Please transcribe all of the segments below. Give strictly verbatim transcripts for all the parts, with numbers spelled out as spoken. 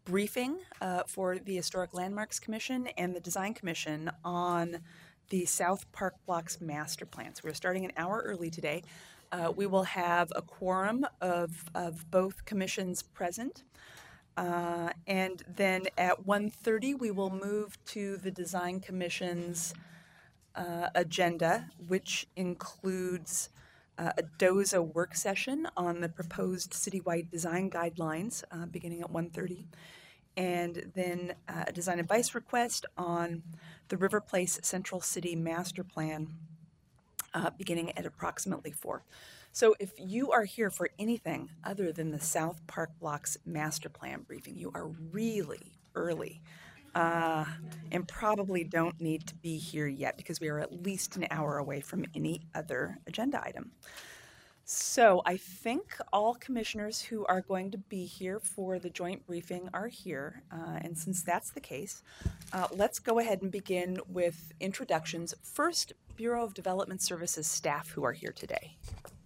briefing uh, for the Historic Landmarks Commission and the Design Commission on the South Park Blocks master plan. So we're starting an hour early today. Uh, we will have a quorum of, of both commissions present. Uh, and then at one thirty, we will move to the Design Commission's uh, agenda, which includes uh, a D O Z A work session on the proposed citywide design guidelines uh, beginning at one thirty, and then uh, a design advice request on the River Place Central City Master Plan uh, beginning at approximately four. So if you are here for anything other than the South Park Blocks Master Plan briefing, you are really early. Uh, and probably don't need to be here yet because we are at least an hour away from any other agenda item. So I think all commissioners who are going to be here for the joint briefing are here. Uh, and since that's the case, uh, let's go ahead and begin with introductions. First, Bureau of Development Services staff who are here today.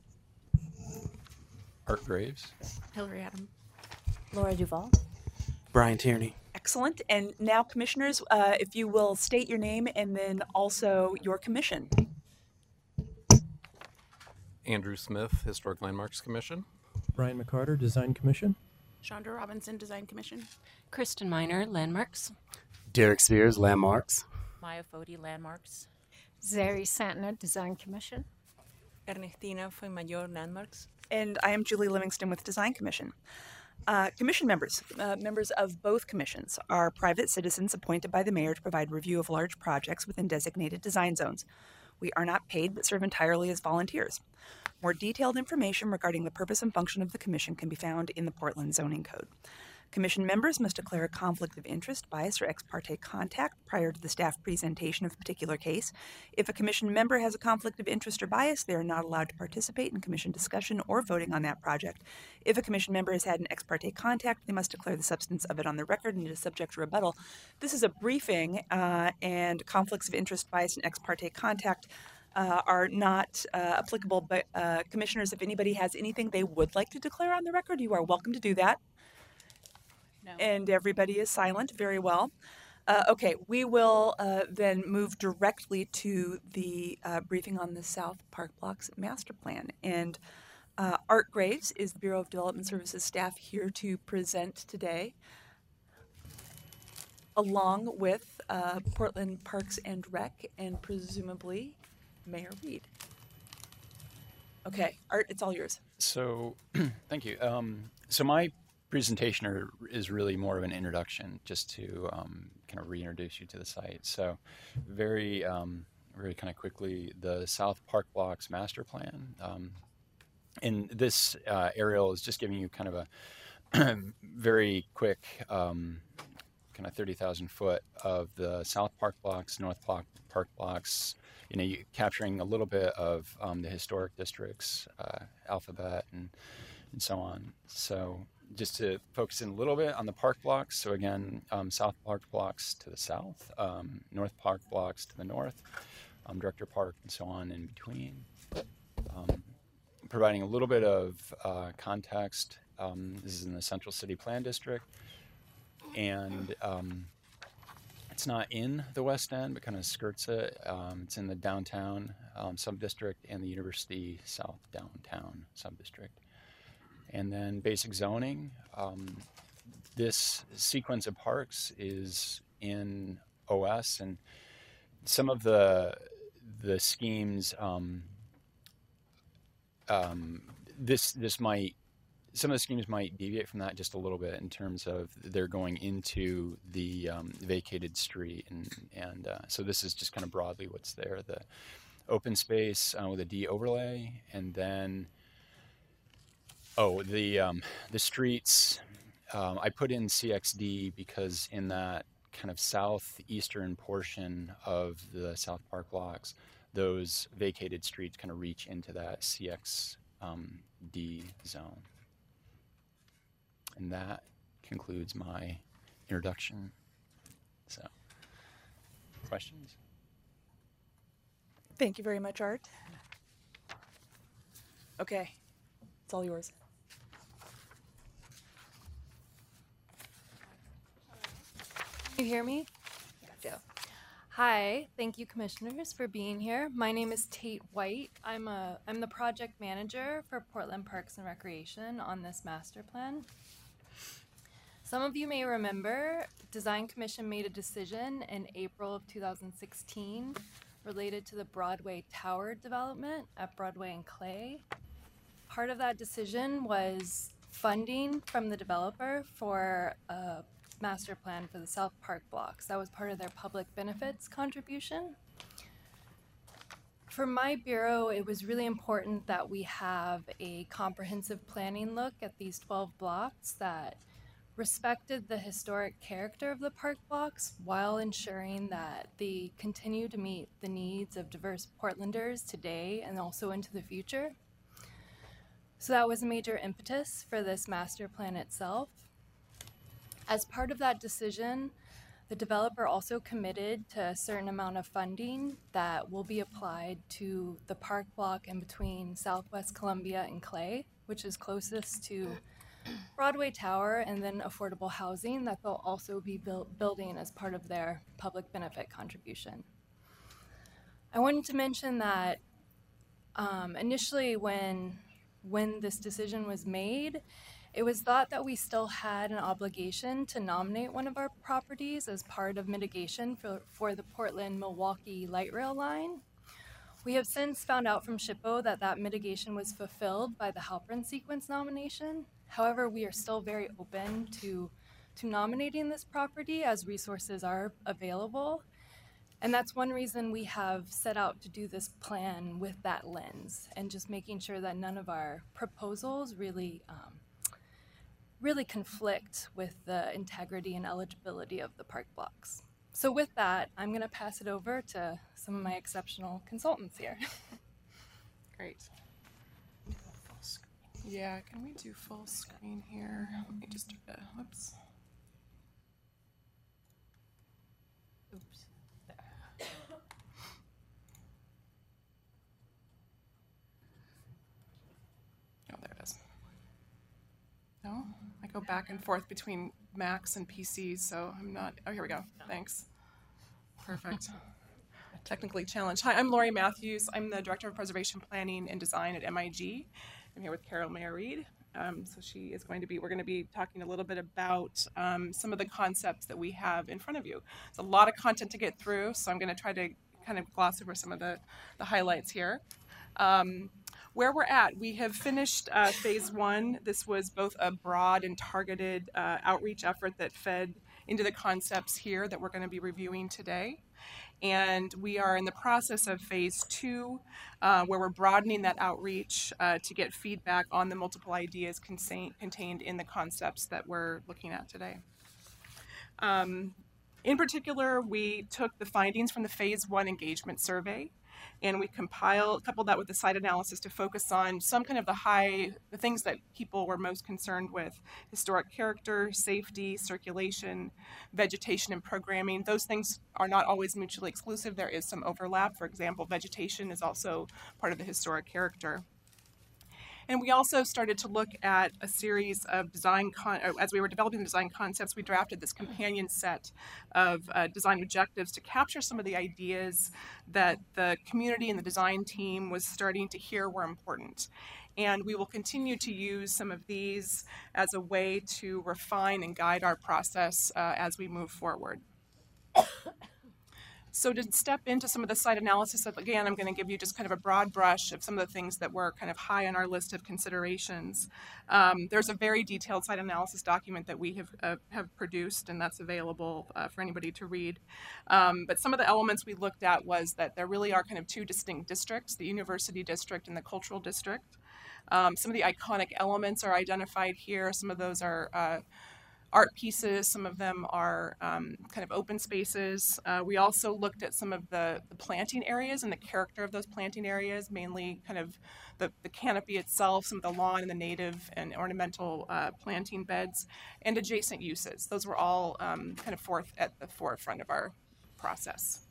Art Graves. Hillary Adam. Laura Duvall. Brian Tierney. Excellent. And now, commissioners, uh, if you will state your name and then also your commission. Andrew Smith, Historic Landmarks Commission. Brian McCarter, Design Commission. Chandra Robinson, Design Commission. Kristen Miner, Landmarks. Derek Spears, Landmarks. Maya Foti, Landmarks. Zeri Santner, Design Commission. Ernestina Fuenmayor, Landmarks. And I am Julie Livingston with Design Commission. Uh, commission members, uh, members of both commissions, are private citizens appointed by the mayor to provide review of large projects within designated design zones. We are not paid but serve entirely as volunteers. More detailed information regarding the purpose and function of the commission can be found in the Portland Zoning Code. Commission members must declare a conflict of interest, bias, or ex parte contact prior to the staff presentation of a particular case. If a commission member has a conflict of interest or bias, they are not allowed to participate in commission discussion or voting on that project. If a commission member has had an ex parte contact, they must declare the substance of it on the record and it is subject to rebuttal. This is a briefing, uh, and conflicts of interest, bias, and ex parte contact Uh, are not uh, applicable, but uh, commissioners, if anybody has anything they would like to declare on the record, you are welcome to do that. No. And everybody is silent. Very well. Uh, okay, we will uh, then move directly to the uh, briefing on the South Park Blocks Master Plan. And uh, Art Graves is the Bureau of Development Services staff here to present today, along with uh, Portland Parks and Rec and presumably Mayor Reed. Okay, Art, it's all yours. So, thank you. Um, so my presentation are, is really more of an introduction, just to um, kind of reintroduce you to the site. So, very, um, very kind of quickly, the South Park Blocks Master Plan. Um, and this uh, aerial is just giving you kind of a very quick, um, kind of thirty thousand foot of the South Park Blocks, North Park, Park Blocks. You know, you, capturing a little bit of um, the historic districts, uh, alphabet, and and so on. So just to focus in a little bit on the park blocks. So again, um, South Park Blocks to the south, um, North Park Blocks to the north, um, Director Park, and so on in between. Um, providing a little bit of uh, context. Um, this is in the Central City Plan District, and um, it's not in the West End, but kind of skirts it. Um, it's in the downtown um, sub-district and the University South downtown sub-district. And then basic zoning. Um, this sequence of parks is in O S, and some of the the schemes. Um, um, this this might. Some of the schemes might deviate from that just a little bit in terms of they're going into the um, vacated street. And, and uh, so this is just kind of broadly what's there. The open space uh, with a D overlay. And then, oh, the, um, the streets, um, I put in C X D because in that kind of southeastern portion of the South Park Blocks, those vacated streets kind of reach into that C X D zone. And that concludes my introduction. So, questions? Thank you very much, Art. Okay, it's all yours. you hear me? Gotcha. Hi, thank you commissioners for being here. My name is Tate White. I'm a I'm the project manager for Portland Parks and Recreation on this master plan. Some of you may remember Design Commission made a decision in April of two thousand sixteen related to the Broadway Tower development at Broadway and Clay. Part of that decision was funding from the developer for a master plan for the South Park blocks. That was part of their public benefits contribution. For my bureau, it was really important that we have a comprehensive planning look at these twelve blocks that respected the historic character of the park blocks while ensuring that they continue to meet the needs of diverse Portlanders today and also into the future. So that was a major impetus for this master plan itself. As part of that decision, the developer also committed to a certain amount of funding that will be applied to the park block in between Southwest Columbia and Clay, which is closest to Broadway Tower, and then affordable housing that they'll also be build, building as part of their public benefit contribution. I wanted to mention that um, initially when, when this decision was made, it was thought that we still had an obligation to nominate one of our properties as part of mitigation for, for the Portland-Milwaukee light rail line. We have since found out from SHPO that that mitigation was fulfilled by the Halpern sequence nomination. However, we are still very open to, to nominating this property as resources are available. And that's one reason we have set out to do this plan with that lens and just making sure that none of our proposals really um, really conflict with the integrity and eligibility of the park blocks. So with that, I'm going to pass it over to some of my exceptional consultants here. Great. Yeah, can we do full screen here? Let me just, uh, whoops. Oops. Oh, there it is. No, I go back and forth between Macs and P Cs, so I'm not, oh, here we go. Thanks. Perfect. Technically challenged. Hi, I'm Lori Matthews. I'm the Director of Preservation Planning and Design at M I G. I'm here with Carol Mayer Reed. Um, so she is going to be, we're going to be talking a little bit about um, some of the concepts that we have in front of you. It's a lot of content to get through, so I'm going to try to kind of gloss over some of the, the highlights here. Um, Where we're at, we have finished uh, phase one. This was both a broad and targeted uh, outreach effort that fed into the concepts here that we're going to be reviewing today. And we are in the process of phase two, uh, where we're broadening that outreach uh, to get feedback on the multiple ideas contain- contained in the concepts that we're looking at today. Um, in particular, we took the findings from the phase one engagement survey, and we compiled, coupled that with the site analysis to focus on some kind of the high, the things that people were most concerned with: historic character, safety, circulation, vegetation, and programming. Those things are not always mutually exclusive. There is some overlap. For example, vegetation is also part of the historic character. And we also started to look at a series of design, con- as we were developing the design concepts, we drafted this companion set of uh, design objectives to capture some of the ideas that the community and the design team was starting to hear were important. And we will continue to use some of these as a way to refine and guide our process uh, as we move forward. So to step into some of the site analysis, again, I'm going to give you just kind of a broad brush of some of the things that were kind of high on our list of considerations. Um, there's a very detailed site analysis document that we have uh, have produced, and that's available uh, for anybody to read. Um, but some of the elements we looked at was that there really are kind of two distinct districts, the university district and the cultural district. Um, some of the iconic elements are identified here. Some of those are uh, art pieces, some of them are um, kind of open spaces. Uh, we also looked at some of the, the planting areas and the character of those planting areas, mainly kind of the, the canopy itself, some of the lawn and the native and ornamental uh, planting beds, and adjacent uses. Those were all um, kind of forth at the forefront of our process.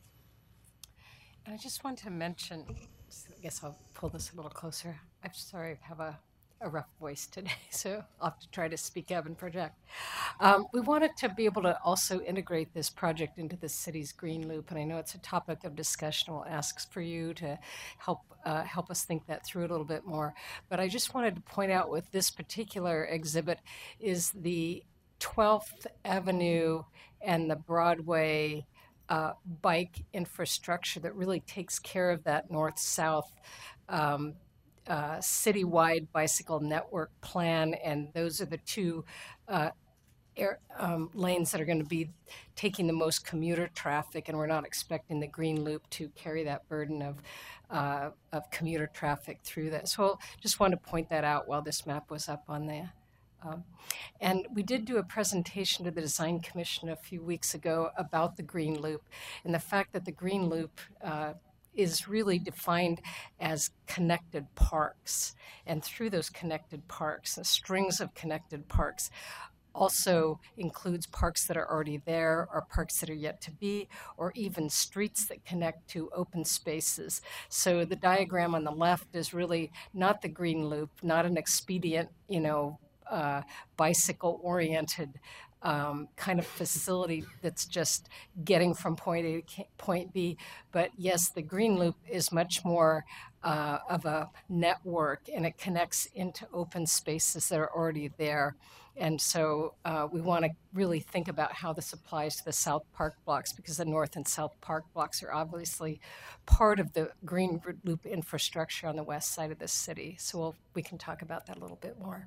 And I just want to mention, I guess I'll pull this a little closer. I'm sorry, I have a a rough voice today, so I'll have to try to speak up and project. Um, we wanted to be able to also integrate this project into the city's green loop, and I know it's a topic of discussion. We'll ask for you to help uh, help us think that through a little bit more. But I just wanted to point out with this particular exhibit is the twelfth Avenue and the Broadway uh, bike infrastructure that really takes care of that north-south um, uh, citywide bicycle network plan, and those are the two uh, air, um, lanes that are going to be taking the most commuter traffic, and we're not expecting the green loop to carry that burden of uh, of commuter traffic through that. So just wanted to point that out while this map was up on the Um, and we did do a presentation to the Design Commission a few weeks ago about the Green Loop and the fact that the Green Loop uh, is really defined as connected parks. And through those connected parks, the strings of connected parks, also includes parks that are already there or parks that are yet to be, or even streets that connect to open spaces. So the diagram on the left is really not the Green Loop, not an expedient, you know, Uh, bicycle-oriented um, kind of facility that's just getting from point A to point B. But yes, the Green Loop is much more uh, of a network, and it connects into open spaces that are already there. And so uh, we want to really think about how this applies to the South Park blocks, because the North and South Park blocks are obviously part of the Green Loop infrastructure on the west side of the city. So we'll, we can talk about that a little bit more.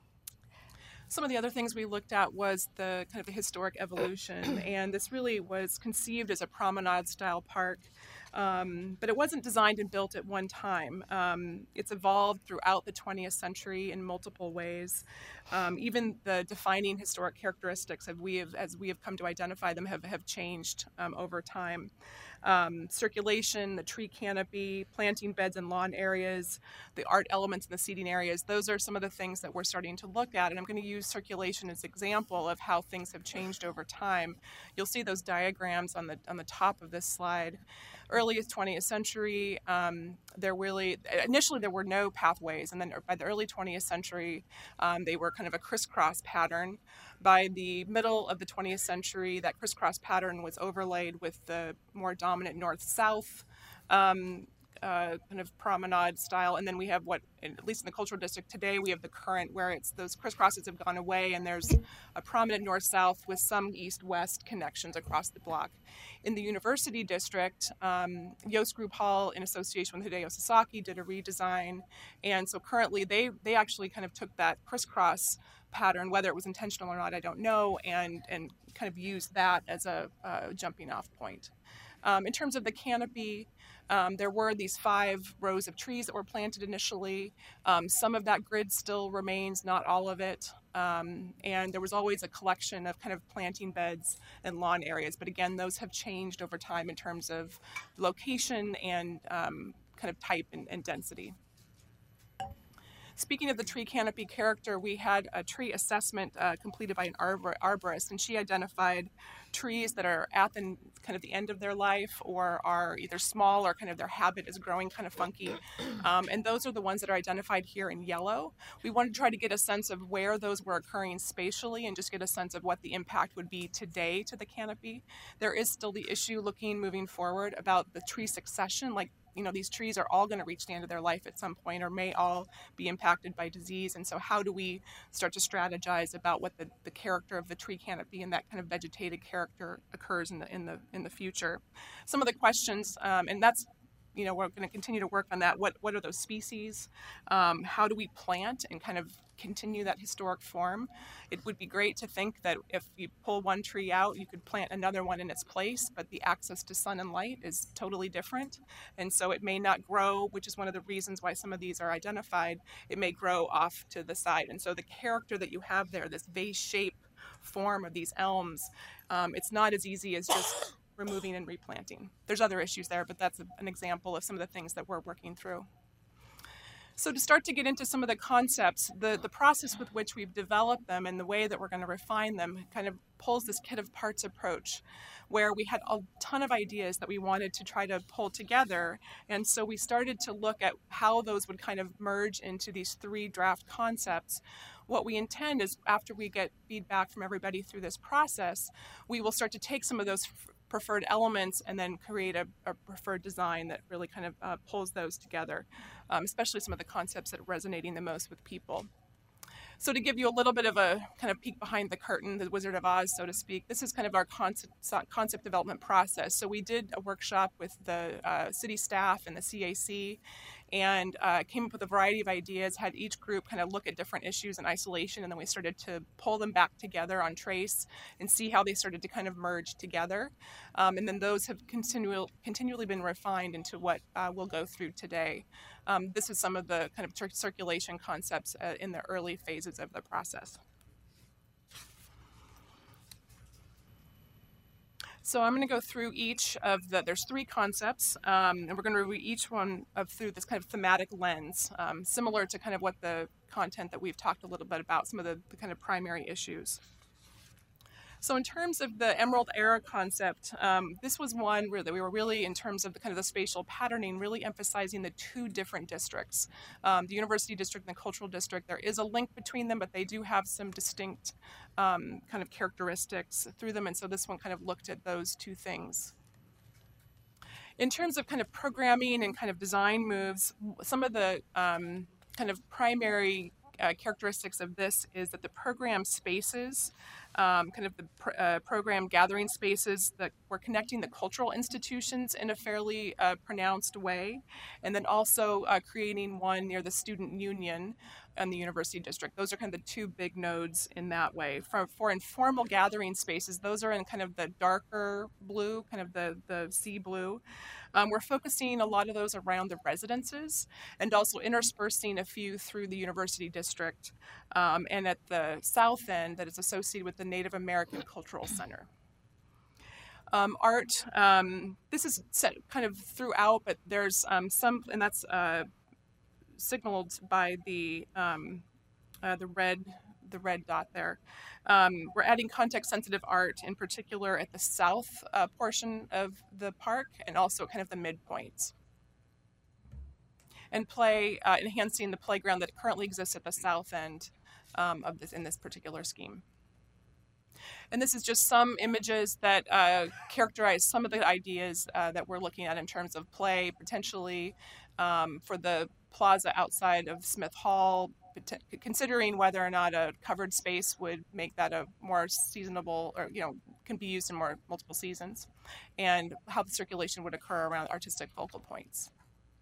Some of the other things we looked at was the kind of the historic evolution, and this really was conceived as a promenade-style park, um, but it wasn't designed and built at one time. Um, it's evolved throughout the twentieth century in multiple ways. Um, even the defining historic characteristics of we have, as we have come to identify them, have, have changed um, over time. Um, circulation, the tree canopy, planting beds and lawn areas, the art elements in the seating areas, those are some of the things that we're starting to look at. And I'm going to use circulation as an example of how things have changed over time. You'll see those diagrams on the on the top of this slide. Earliest twentieth century, um, there really, initially there were no pathways, and then by the early twentieth century, um, they were kind of a crisscross pattern. By the middle of the twentieth century, that crisscross pattern was overlaid with the more dominant north-south um, uh, kind of promenade style, and then we have what, at least in the cultural district today, we have the current where it's those crisscrosses have gone away, and there's a prominent north-south with some east-west connections across the block. In the University District, um, Yost Group Hall, in association with Hideo Sasaki, did a redesign, and so currently they they actually kind of took that crisscross pattern, whether it was intentional or not, I don't know, and and kind of used that as a uh, jumping off point. Um, in terms of the canopy, um, there were these five rows of trees that were planted initially. Um, some of that grid still remains, not all of it. Um, and there was always a collection of kind of planting beds and lawn areas. But again, those have changed over time in terms of location and um, kind of type and, and density. Speaking of the tree canopy character, we had a tree assessment uh, completed by an arbor arborist, and she identified trees that are at the kind of the end of their life or are either small or kind of their habit is growing kind of funky. Um, and those are the ones that are identified here in yellow. We wanted to try to get a sense of where those were occurring spatially and just get a sense of what the impact would be today to the canopy. There is still the issue looking moving forward about the tree succession, like you know, these trees are all going to reach the end of their life at some point or may all be impacted by disease. And so how do we start to strategize about what the, the character of the tree canopy and that kind of vegetated character occurs in the in the in the future? Some of the questions, um, and that's you know, we're going to continue to work on that. What what are those species? Um, how do we plant and kind of continue that historic form? It would be great to think that if you pull one tree out, you could plant another one in its place, but the access to sun and light is totally different. And so it may not grow, which is one of the reasons why some of these are identified. It may grow off to the side. And so the character that you have there, this vase shape form of these elms, um, it's not as easy as just removing and replanting. There's other issues there, but that's a, an example of some of the things that we're working through. So to start to get into some of the concepts, the, the process with which we've developed them and the way that we're going to refine them kind of pulls this kit of parts approach, where we had a ton of ideas that we wanted to try to pull together. And so we started to look at how those would kind of merge into these three draft concepts. What we intend is, after we get feedback from everybody through this process, we will start to take some of those f- preferred elements and then create a, a preferred design that really kind of uh, pulls those together, um, especially some of the concepts that are resonating the most with people. So to give you a little bit of a kind of peek behind the curtain, the Wizard of Oz, so to speak, this is kind of our concept, concept development process. So we did a workshop with the uh, city staff and the C A C, and uh, came up with a variety of ideas, had each group kind of look at different issues in isolation, and then we started to pull them back together on Trace and see how they started to kind of merge together. Um, and then those have continual, continually been refined into what uh, we'll go through today. Um, this is some of the kind of cir- circulation concepts uh, in the early phases of the process. So I'm going to go through each of the, there's three concepts, um, and we're going to review each one of through this kind of thematic lens, um, similar to kind of what the content that we've talked a little bit about, some of the, the kind of primary issues. So in terms of the Emerald Era concept, um, this was one where that we were really, in terms of the kind of the spatial patterning, really emphasizing the two different districts, um, the University District and the Cultural District. There is a link between them, but they do have some distinct um, kind of characteristics through them, and so this one kind of looked at those two things. In terms of kind of programming and kind of design moves, some of the um, kind of primary uh, characteristics of this is that the program spaces, Um, kind of the pr- uh, program gathering spaces, that we're connecting the cultural institutions in a fairly uh, pronounced way, and then also uh, creating one near the student union and the university district. Those are kind of the two big nodes in that way. For, for informal gathering spaces, those are in kind of the darker blue, kind of the, the sea blue. Um, we're focusing a lot of those around the residences and also interspersing a few through the university district, um, and at the south end that is associated with the Native American Cultural Center. Um, art, um, this is set kind of throughout, but there's um, some, and that's uh, signaled by the um, uh, the red the red dot there. Um, we're adding context-sensitive art, in particular at the south uh, portion of the park, and also kind of the midpoints. And play, uh, enhancing the playground that currently exists at the south end um, of this in this particular scheme. And this is just some images that uh, characterize some of the ideas uh, that we're looking at in terms of play, potentially um, for the plaza outside of Smith Hall, considering whether or not a covered space would make that a more seasonable, or, you know, can be used in more multiple seasons, and how the circulation would occur around artistic focal points.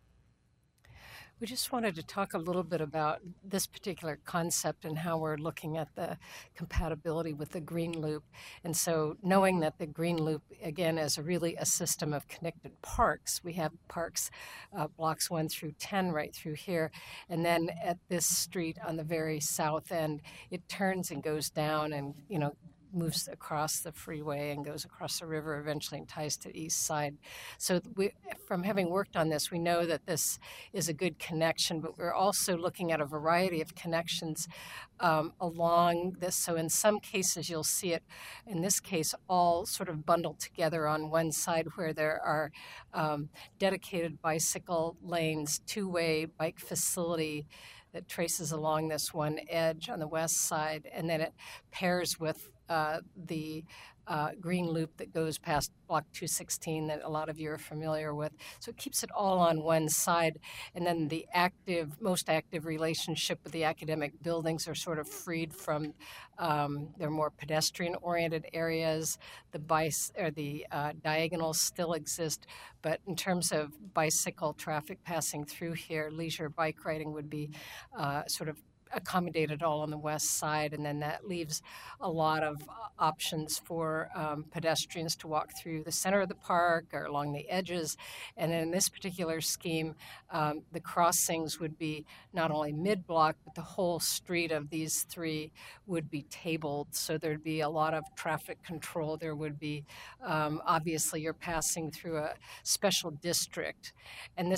We just wanted to talk a little bit about this particular concept and how we're looking at the compatibility with the Green Loop. And so knowing that the Green Loop, again, is a really a system of connected parks. We have parks, uh, blocks one through ten right through here. And then at this street on the very south end, it turns and goes down and, you know, moves across the freeway and goes across the river eventually and ties to the east side. So we, from having worked on this, we know that this is a good connection, but we're also looking at a variety of connections um, along this. So in some cases, you'll see it, in this case, all sort of bundled together on one side where there are um, dedicated bicycle lanes, two-way bike facility that traces along this one edge on the west side, and then it pairs with Uh, the uh, Green Loop that goes past Block two sixteen that a lot of you are familiar with. So it keeps it all on one side. And then the active, most active relationship with the academic buildings are sort of freed from um, their more pedestrian-oriented areas. The bice or the uh, diagonals still exist, but in terms of bicycle traffic passing through here, leisure bike riding would be uh, sort of accommodated all on the west side, and then that leaves a lot of options for um, pedestrians to walk through the center of the park or along the edges. And in this particular scheme, um, the crossings would be not only mid-block, but the whole street of these three would be tabled. So there'd be a lot of traffic control. There would be, um, obviously, you're passing through a special district. And this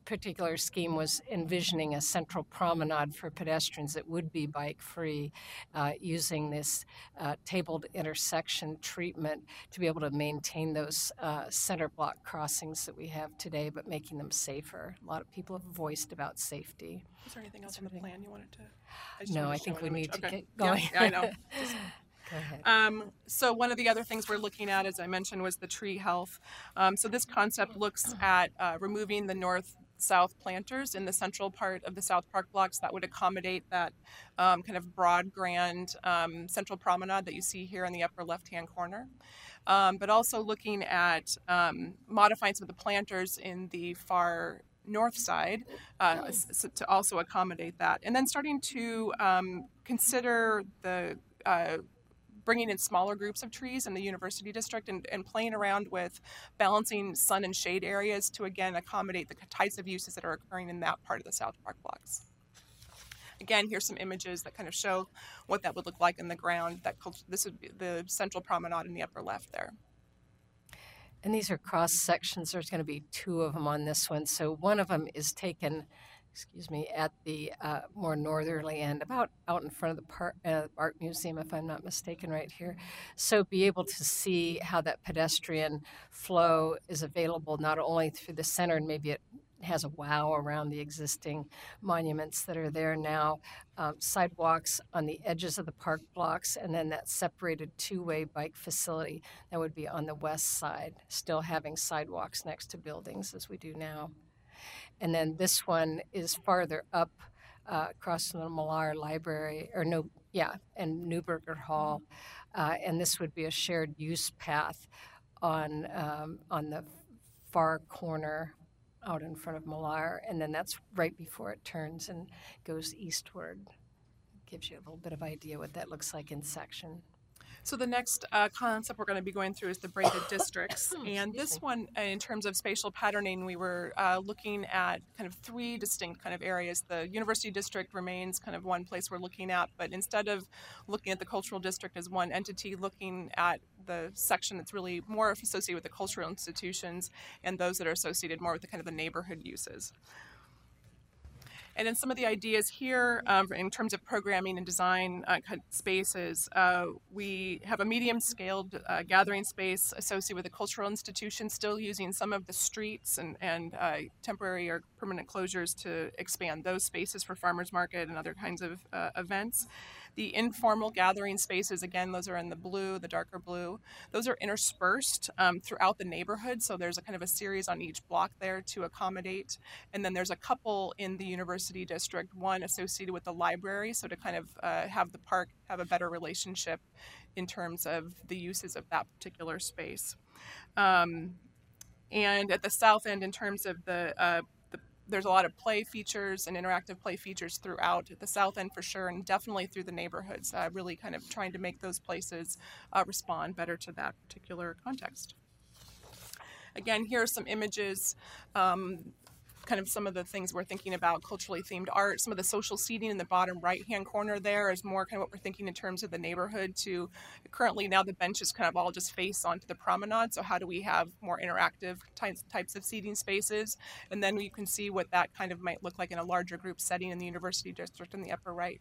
particular scheme was envisioning a central promenade for pedestrians that would be bike-free, uh, using this uh, tabled intersection treatment to be able to maintain those uh, center block crossings that we have today, but making them safer. A lot of people have voiced about safety. Is there anything else on the plan you wanted to? I just No, wanted I to think show we an need image. to Okay. get going. Yeah, yeah, I know. Just- Go ahead. Um, so one of the other things we're looking at, as I mentioned, was the tree health. Um, so this concept looks at uh, removing the north-south planters in the central part of the South Park blocks that would accommodate that um, kind of broad, grand um, central promenade that you see here in the upper left-hand corner. Um, but also looking at um, modifying some of the planters in the far north side uh, s- to also accommodate that. And then starting to um, consider the uh, bringing in smaller groups of trees in the university district and, and playing around with balancing sun and shade areas to again accommodate the types of uses that are occurring in that part of the South Park blocks. Again, here's some images that kind of show what that would look like in the ground. That cult- this would be the central promenade in the upper left there. And these are cross sections. There's going to be two of them on this one. So one of them is taken, excuse me, at the uh, more northerly end, about out in front of the par- uh, art museum, if I'm not mistaken, right here. So be able to see how that pedestrian flow is available not only through the center, and maybe it has a wow around the existing monuments that are there now, um, sidewalks on the edges of the park blocks, and then that separated two-way bike facility that would be on the west side, still having sidewalks next to buildings as we do now. And then this one is farther up uh, across from the Millar Library, or no, yeah, and Newburger Hall. Uh, and this would be a shared use path on um, on the far corner out in front of Millar. And then that's right before it turns and goes eastward. Gives you a little bit of idea what that looks like in section. So the next uh, concept we're going to be going through is the braided districts. And this one, uh, in terms of spatial patterning, we were uh, looking at kind of three distinct kind of areas. The University District remains kind of one place we're looking at, but instead of looking at the Cultural District as one entity, looking at the section that's really more associated with the cultural institutions and those that are associated more with the kind of the neighborhood uses. And then some of the ideas here um, in terms of programming and design uh, spaces, uh, we have a medium-scaled uh, gathering space associated with a cultural institution, still using some of the streets and, and uh, temporary or permanent closures to expand those spaces for farmers market and other kinds of uh, events. The informal gathering spaces, again, those are in the blue, the darker blue. Those are interspersed um, throughout the neighborhood, so there's a kind of a series on each block there to accommodate. And then there's a couple in the University District, one associated with the library, so to kind of uh, have the park have a better relationship in terms of the uses of that particular space. Um, and at the south end, in terms of the uh, there's a lot of play features and interactive play features throughout at the south end for sure, and definitely through the neighborhoods, uh, really kind of trying to make those places uh, respond better to that particular context. Again, here are some images, um, kind of some of the things we're thinking about, culturally themed art. Some of the social seating in the bottom right-hand corner there is more kind of what we're thinking in terms of the neighborhood to currently now the benches kind of all just face onto the promenade. So how do we have more interactive types, types of seating spaces? And then you can see what that kind of might look like in a larger group setting in the University District in the upper right.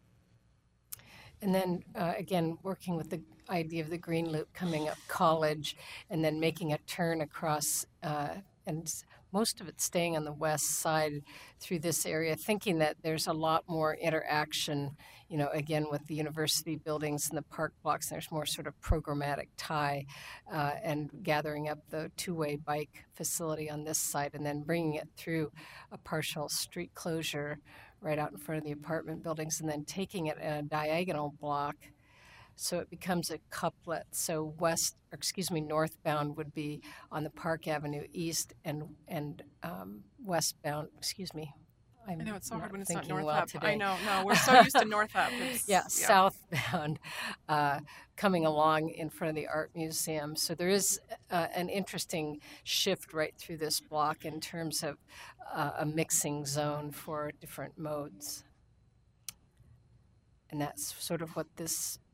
And then uh, again, working with the idea of the green loop coming up College and then making a turn across uh, and most of it staying on the west side through this area, thinking that there's a lot more interaction, you know, again, with the university buildings and the park blocks. There's more sort of programmatic tie uh, and gathering up the two-way bike facility on this side and then bringing it through a partial street closure right out in front of the apartment buildings and then taking it in a diagonal block. So it becomes a couplet. So west, or excuse me, northbound would be on the Park Avenue East, and and um, westbound, excuse me. I'm I know it's so hard not when it's not thinking north well up. today. I know, no, we're so used to north up. It's, yeah, yeah, southbound, uh, coming along in front of the art museum. So there is uh, an interesting shift right through this block in terms of uh, a mixing zone for different modes. And that's sort of what this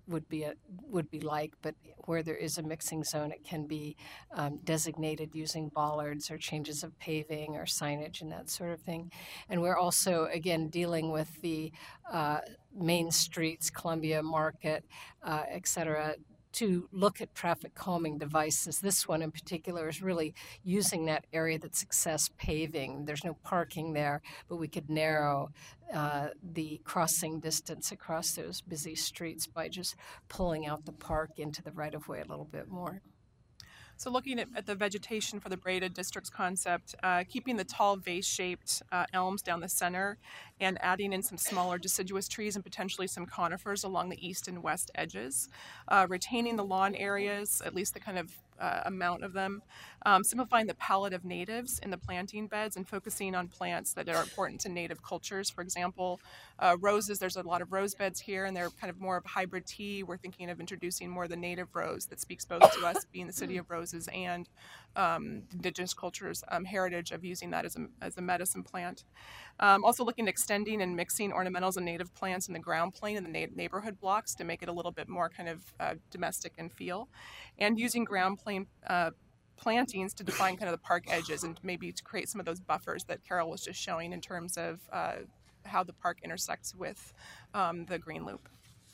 would be a, would be like, but where there is a mixing zone, it can be um, designated using bollards or changes of paving or signage and that sort of thing. And we're also, again, dealing with the uh, main streets, Columbia Market, uh, et cetera, to look at traffic calming devices. This one in particular is really using that area that's excess paving. There's no parking there, but we could narrow uh, the crossing distance across those busy streets by just pulling out the park into the right-of-way a little bit more. So looking at, at the vegetation for the braided districts concept, uh, keeping the tall vase-shaped uh, elms down the center and adding in some smaller deciduous trees and potentially some conifers along the east and west edges, uh, retaining the lawn areas, at least the kind of uh, amount of them, um, simplifying the palette of natives in the planting beds and focusing on plants that are important to native cultures. For example, uh, roses, there's a lot of rose beds here and they're kind of more of hybrid tea. We're thinking of introducing more of the native rose that speaks both to us being the city of roses and um, indigenous cultures' um, heritage of using that as a, as a medicine plant. Um, also looking at extending and mixing ornamentals and native plants in the ground plane and the na- neighborhood blocks to make it a little bit more kind of uh, domestic in feel, and using ground plane uh, plantings to define kind of the park edges and maybe to create some of those buffers that Carol was just showing in terms of uh, how the park intersects with um, the green loop.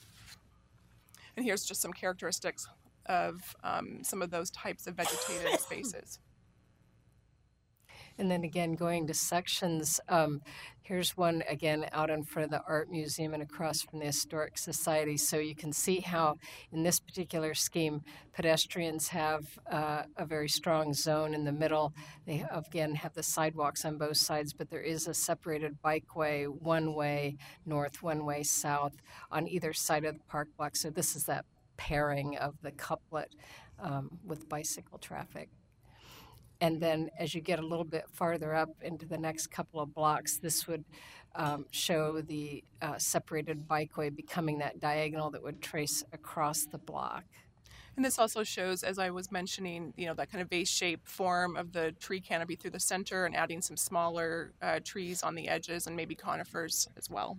And here's just some characteristics of um, some of those types of vegetative spaces. And then again, going to sections, um, here's one again out in front of the Art Museum and across from the Historic Society. So you can see how in this particular scheme, pedestrians have uh, a very strong zone in the middle. They again have the sidewalks on both sides, but there is a separated bikeway, one way north, one way south on either side of the park block. So this is that pairing of the couplet um, with bicycle traffic. And then as you get a little bit farther up into the next couple of blocks, this would um, show the uh, separated bikeway becoming that diagonal that would trace across the block. And this also shows, as I was mentioning, you know, that kind of vase-shaped form of the tree canopy through the center and adding some smaller uh, trees on the edges and maybe conifers as well.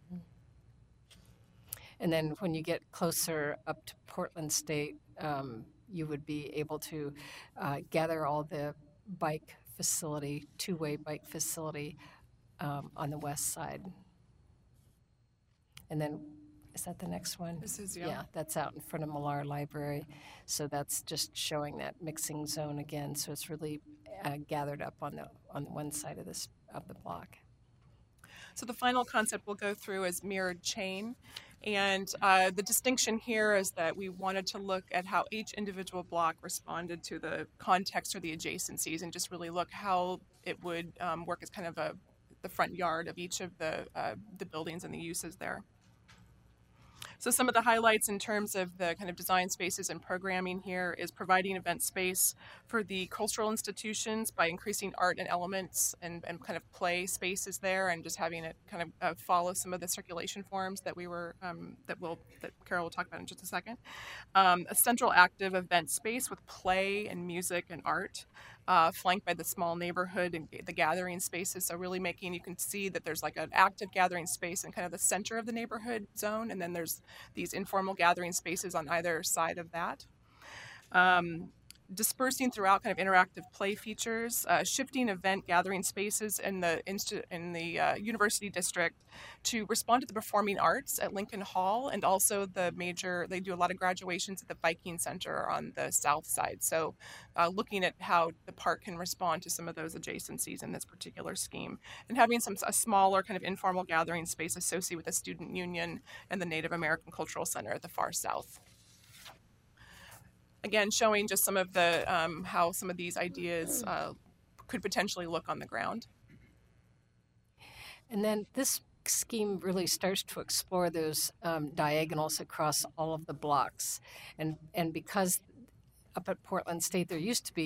And then when you get closer up to Portland State, um, you would be able to uh, gather all the bike facility, two-way bike facility um, on the west side. And then, is that the next one? This is, yeah. Yeah, that's out in front of Millar Library. So that's just showing that mixing zone again. So it's really uh, gathered up on the on one side of this of the block. So the final concept we'll go through is mirrored chain. And uh, the distinction here is that we wanted to look at how each individual block responded to the context or the adjacencies and just really look how it would um, work as kind of a, the front yard of each of the, uh, the buildings and the uses there. So some of the highlights in terms of the kind of design spaces and programming here is providing event space for the cultural institutions by increasing art and elements and, and kind of play spaces there and just having it kind of uh, follow some of the circulation forms that we were, um, that will that Carol will talk about in just a second. Um, a central active event space with play and music and art. Uh, flanked by the small neighborhood and the gathering spaces. So really making, you can see that there's like an active gathering space in kind of the center of the neighborhood zone. And then there's these informal gathering spaces on either side of that. Um, dispersing throughout kind of interactive play features, uh, shifting event gathering spaces in the instu- in the uh, university district to respond to the performing arts at Lincoln Hall, and also the major, they do a lot of graduations at the Viking Center on the south side. So uh, looking at how the park can respond to some of those adjacencies in this particular scheme, and having some a smaller kind of informal gathering space associated with the Student Union and the Native American Cultural Center at the far south. Again, showing just some of the, um, how some of these ideas uh, could potentially look on the ground. And then this scheme really starts to explore those um, diagonals across all of the blocks. And, and because up at Portland State, there used to be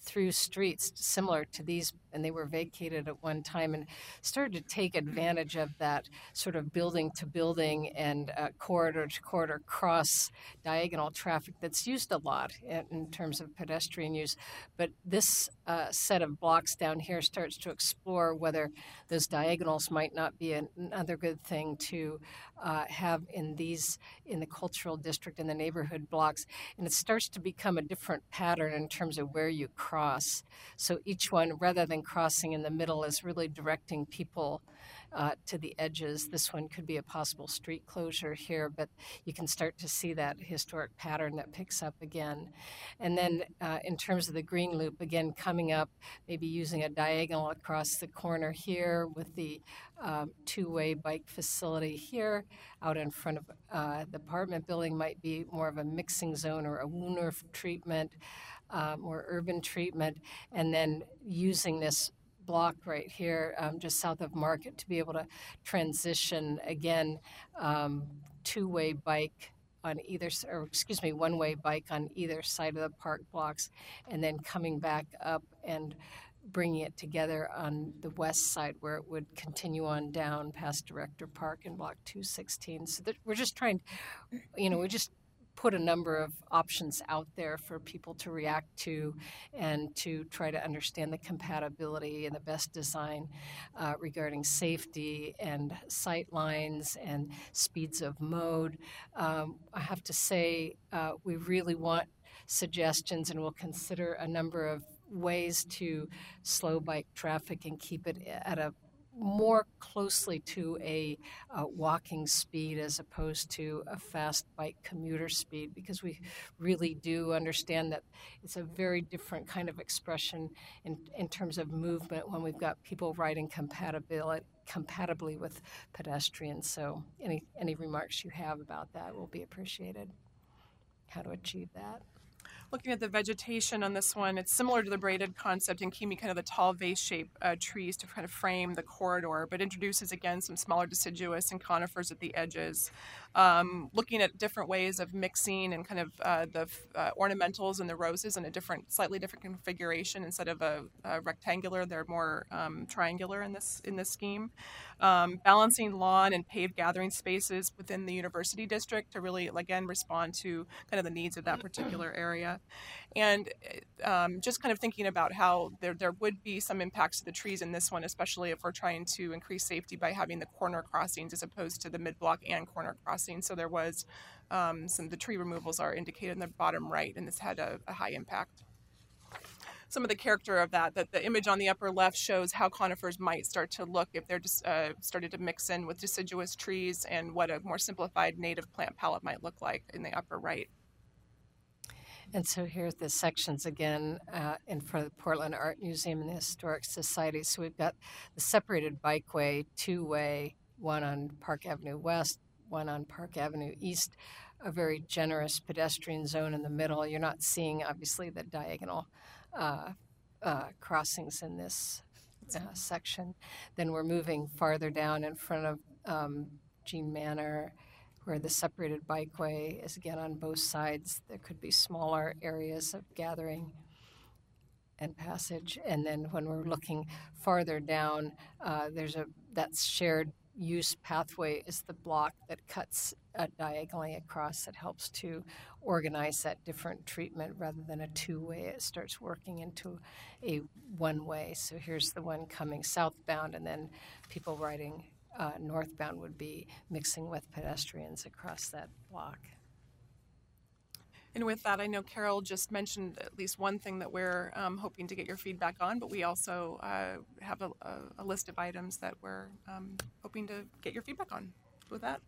through streets similar to these, and they were vacated at one time, and started to take advantage of that sort of building to building and uh, corridor to corridor cross diagonal traffic that's used a lot in, in terms of pedestrian use. But this uh, set of blocks down here starts to explore whether those diagonals might not be an, another good thing to uh, have in these, in the cultural district, in the neighborhood blocks. And it starts to become a different pattern in terms of where you cross. So each one, rather than crossing in the middle, is really directing people uh, to the edges. This one could be a possible street closure here, but you can start to see that historic pattern that picks up again. And then uh, in terms of the green loop, again, coming up, maybe using a diagonal across the corner here with the um, two-way bike facility here. Out in front of uh, the apartment building might be more of a mixing zone or a Wooner treatment, uh, more urban treatment, and then using this block right here um, just south of Market to be able to transition again um, two-way bike on either, or excuse me, one-way bike on either side of the park blocks, and then coming back up and bringing it together on the west side where it would continue on down past Director Park in Block two sixteen. So that we're just trying, you know, we just put a number of options out there for people to react to and to try to understand the compatibility and the best design uh, regarding safety and sight lines and speeds of mode. Um, I have to say uh, we really want suggestions, and we'll consider a number of ways to slow bike traffic and keep it at a more closely to a uh, walking speed as opposed to a fast bike commuter speed, because we really do understand that it's a very different kind of expression in, in terms of movement when we've got people riding compatibility compatibly with pedestrians. So any any remarks you have about that will be appreciated. How to achieve that. Looking at the vegetation on this one, it's similar to the braided concept in keeping kind of the tall vase-shaped uh, trees to kind of frame the corridor, but introduces again some smaller deciduous and conifers at the edges. Um, looking at different ways of mixing and kind of uh, the uh, ornamentals and the roses in a different, slightly different configuration. Instead of a, a rectangular, they're more um, triangular in this in this scheme. Um, balancing lawn and paved gathering spaces within the university district to really, again, respond to kind of the needs of that particular area. And um, just kind of thinking about how there, there would be some impacts to the trees in this one, especially if we're trying to increase safety by having the corner crossings as opposed to the mid-block and corner crossings. So there was um, some, the tree removals are indicated in the bottom right, and this had a, a high impact. Some of the character of that, that the image on the upper left shows how conifers might start to look if they're just uh, started to mix in with deciduous trees, and what a more simplified native plant palette might look like in the upper right. And so here's the sections again uh, in front of the Portland Art Museum and the Historic Society. So we've got the separated bikeway, two-way, one on Park Avenue West, one on Park Avenue East, a very generous pedestrian zone in the middle. You're not seeing, obviously, the diagonal uh, uh, crossings in this uh, section. Then we're moving farther down in front of um, Jean Manor, where the separated bikeway is again on both sides. There could be smaller areas of gathering and passage. And then when we're looking farther down, uh, there's a that shared use pathway is the block that cuts uh, diagonally across. That helps to organize that different treatment rather than a two-way. It starts working into a one-way. So here's the one coming southbound, and then people riding Uh, northbound would be mixing with pedestrians across that block. And with that, I know Carol just mentioned at least one thing that we're um, hoping to get your feedback on, but we also uh, have a, a, a list of items that we're um, hoping to get your feedback on. With that,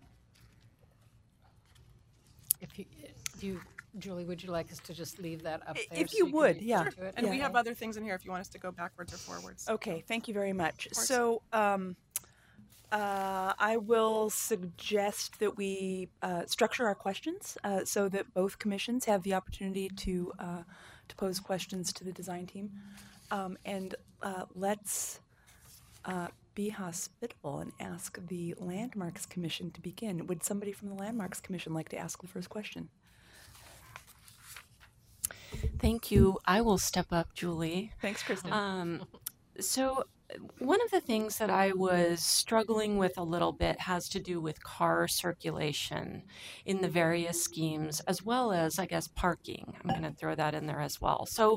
if you, if you, Julie, would you like us to just leave that up there? If so you can would, refer yeah. to it? and Yeah. we have other things in here if you want us to go backwards or forwards. Okay, thank you very much. course. So um, uh, I will suggest that we uh, structure our questions uh, so that both commissions have the opportunity to uh, to pose questions to the design team. Um, and uh, let's uh, be hospitable and ask the Landmarks Commission to begin. Would somebody from the Landmarks Commission like to ask the first question? Thank you. I will step up, Julie. Thanks, Kristen. Um, so, one of the things that I was struggling with a little bit has to do with car circulation in the various schemes, as well as, I guess, parking. I'm going to throw that in there as well. So,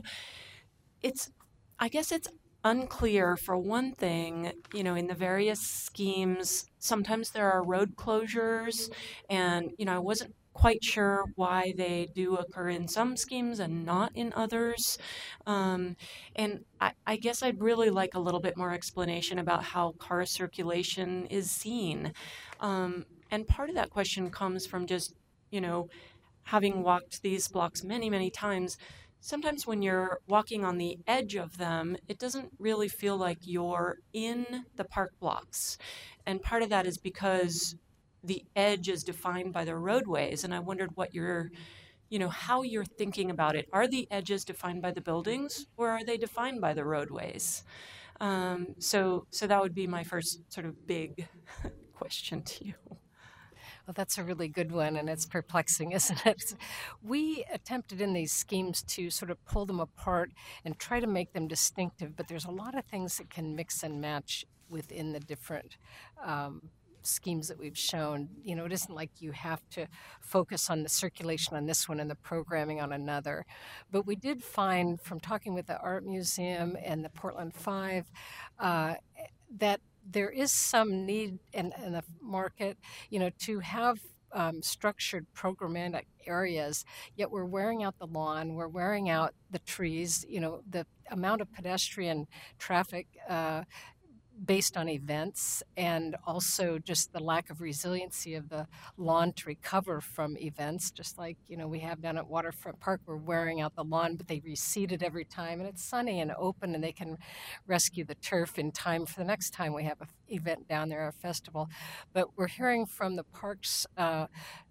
it's, I guess it's unclear for one thing, you know, in the various schemes, sometimes there are road closures, and, you know, I wasn't quite sure why they do occur in some schemes and not in others. Um, and I, I guess I'd really like a little bit more explanation about how car circulation is seen. Um, and part of that question comes from just, you know, having walked these blocks many, many times. Sometimes when you're walking on the edge of them, it doesn't really feel like you're in the park blocks. And part of that is because the edge is defined by the roadways, and I wondered what you're, you know, how you're thinking about it. Are the edges defined by the buildings, or are they defined by the roadways? Um, so, so that would be my first sort of big question to you. Well, that's a really good one, and it's perplexing, isn't it? We attempted in these schemes to sort of pull them apart and try to make them distinctive, but there's a lot of things that can mix and match within the different um, schemes that we've shown. You know, it isn't like you have to focus on the circulation on this one and the programming on another. But we did find from talking with the Art Museum and the Portland Five uh, that there is some need in, in the market, you know, to have um, structured programmatic areas, yet we're wearing out the lawn, we're wearing out the trees, you know, the amount of pedestrian traffic uh, based on events, and also just the lack of resiliency of the lawn to recover from events. Just like, you know, we have down at Waterfront Park, we're wearing out the lawn, but they reseed it every time, and it's sunny and open, and they can rescue the turf in time for the next time we have an event down there, a festival. But we're hearing from the parks uh,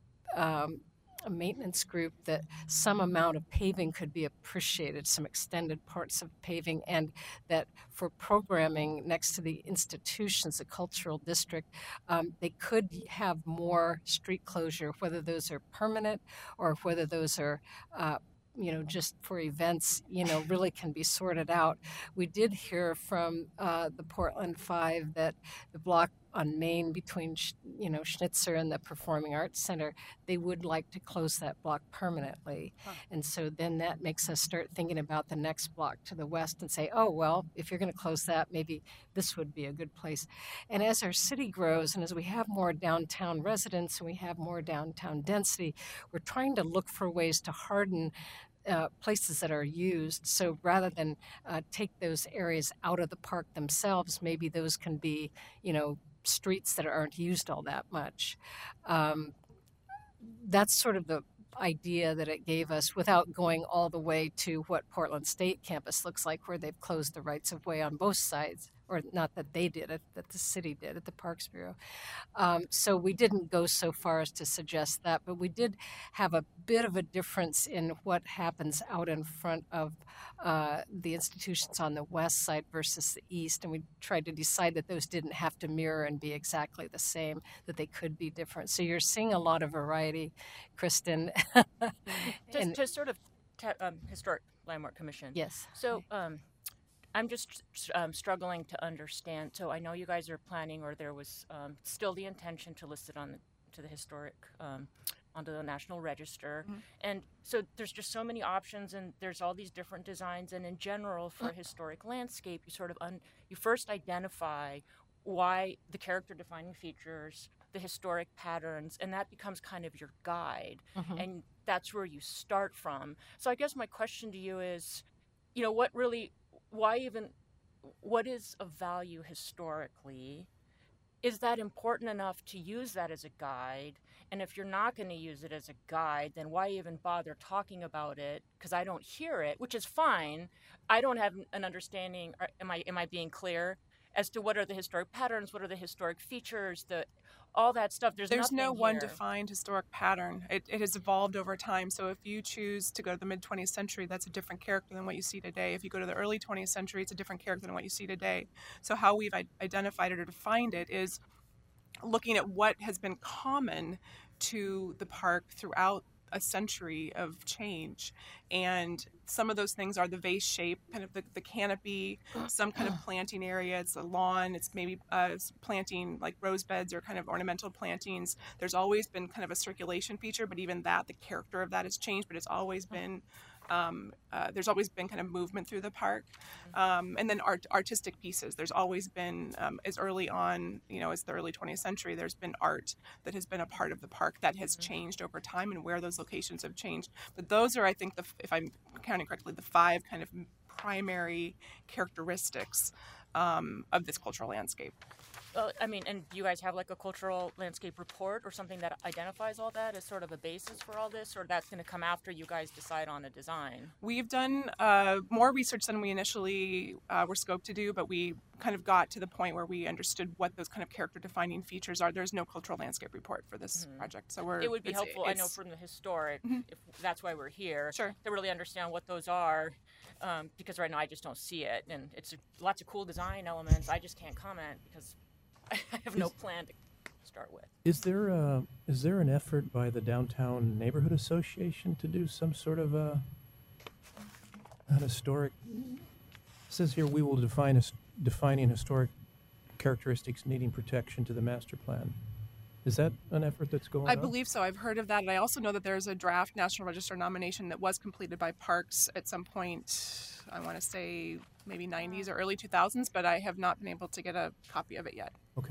um, a maintenance group that some amount of paving could be appreciated, some extended parts of paving, and that for programming next to the institutions, the cultural district, um, they could have more street closure, whether those are permanent or whether those are uh, you know, just for events, you know, really can be sorted out. We did hear from uh, the Portland Five that the block on Main between, you know, Schnitzer and the Performing Arts Center, they would like to close that block permanently. Huh. And so then that makes us start thinking about the next block to the west and say, oh, well, if you're going to close that, maybe this would be a good place. And as our city grows and as we have more downtown residents and we have more downtown density, we're trying to look for ways to harden Uh, places that are used. So rather than uh, take those areas out of the park themselves, maybe those can be, you know, streets that aren't used all that much. Um, that's sort of the idea that it gave us without going all the way to what Portland State campus looks like, where they've closed the rights of way on both sides. Or not that they did it, that the city did at the Parks Bureau. Um, so we didn't go so far as to suggest that, but we did have a bit of a difference in what happens out in front of uh, the institutions on the west side versus the east, and we tried to decide that those didn't have to mirror and be exactly the same, that they could be different. So you're seeing a lot of variety, Kristen. to, and, to sort of te- um, Historic Landmark Commission. Yes. So um, I'm just um, struggling to understand. So I know you guys are planning, or there was um, still the intention to list it on the, to the historic, um, onto the National Register. Mm-hmm. And so there's just so many options, and there's all these different designs. And in general, for mm-hmm. historic landscape, you sort of un, you first identify why the character-defining features, the historic patterns, and that becomes kind of your guide. Mm-hmm. And that's where you start from. So I guess my question to you is, you know, what really, why even, what is of value historically? Is that important enough to use that as a guide? And if you're not going to use it as a guide, then why even bother talking about it? Because I don't hear it, which is fine. I don't have an understanding. Or am I am I being clear as to what are the historic patterns? What are the historic features? The all that stuff. There's There's no nothing one here. defined historic pattern. It, it has evolved over time. So if you choose to go to the mid-twentieth century, that's a different character than what you see today. If you go to the early twentieth century, it's a different character than what you see today. So how we've identified it or defined it is looking at what has been common to the park throughout a century of change. And some of those things are the vase shape, kind of the, the canopy, some kind of planting area. It's a lawn. It's maybe uh, planting like rose beds or kind of ornamental plantings. There's always been kind of a circulation feature, but even that, the character of that has changed, but it's always been Um, uh, there's always been kind of movement through the park, um, and then art, artistic pieces. There's always been, um, as early on, you know, as the early twentieth century, there's been art that has been a part of the park that has changed over time, and where those locations have changed. But those are, I think, the, if I'm counting correctly, the five kind of primary characteristics um, of this cultural landscape. Well, I mean, and do you guys have like a cultural landscape report or something that identifies all that as sort of a basis for all this, or that's going to come after you guys decide on a design? We've done uh, more research than we initially uh, were scoped to do, but we kind of got to the point where we understood what those kind of character-defining features are. There's no cultural landscape report for this mm-hmm. project, so we're. It would be it's, helpful, it's, I know, from the historic, mm-hmm. if that's why we're here, sure. to really understand what those are, um, because right now I just don't see it, and it's lots of cool design elements. I just can't comment because I have no plan to start with. Is there a, is there an effort by the Downtown Neighborhood Association to do some sort of a an historic? It says here we will define as defining historic characteristics needing protection to the master plan. Is that an effort that's going I on? believe so. I've heard of that, and I also know that there's a draft National Register nomination that was completed by Parks at some point. I want to say maybe nineties or early two thousands, but I have not been able to get a copy of it yet. Okay.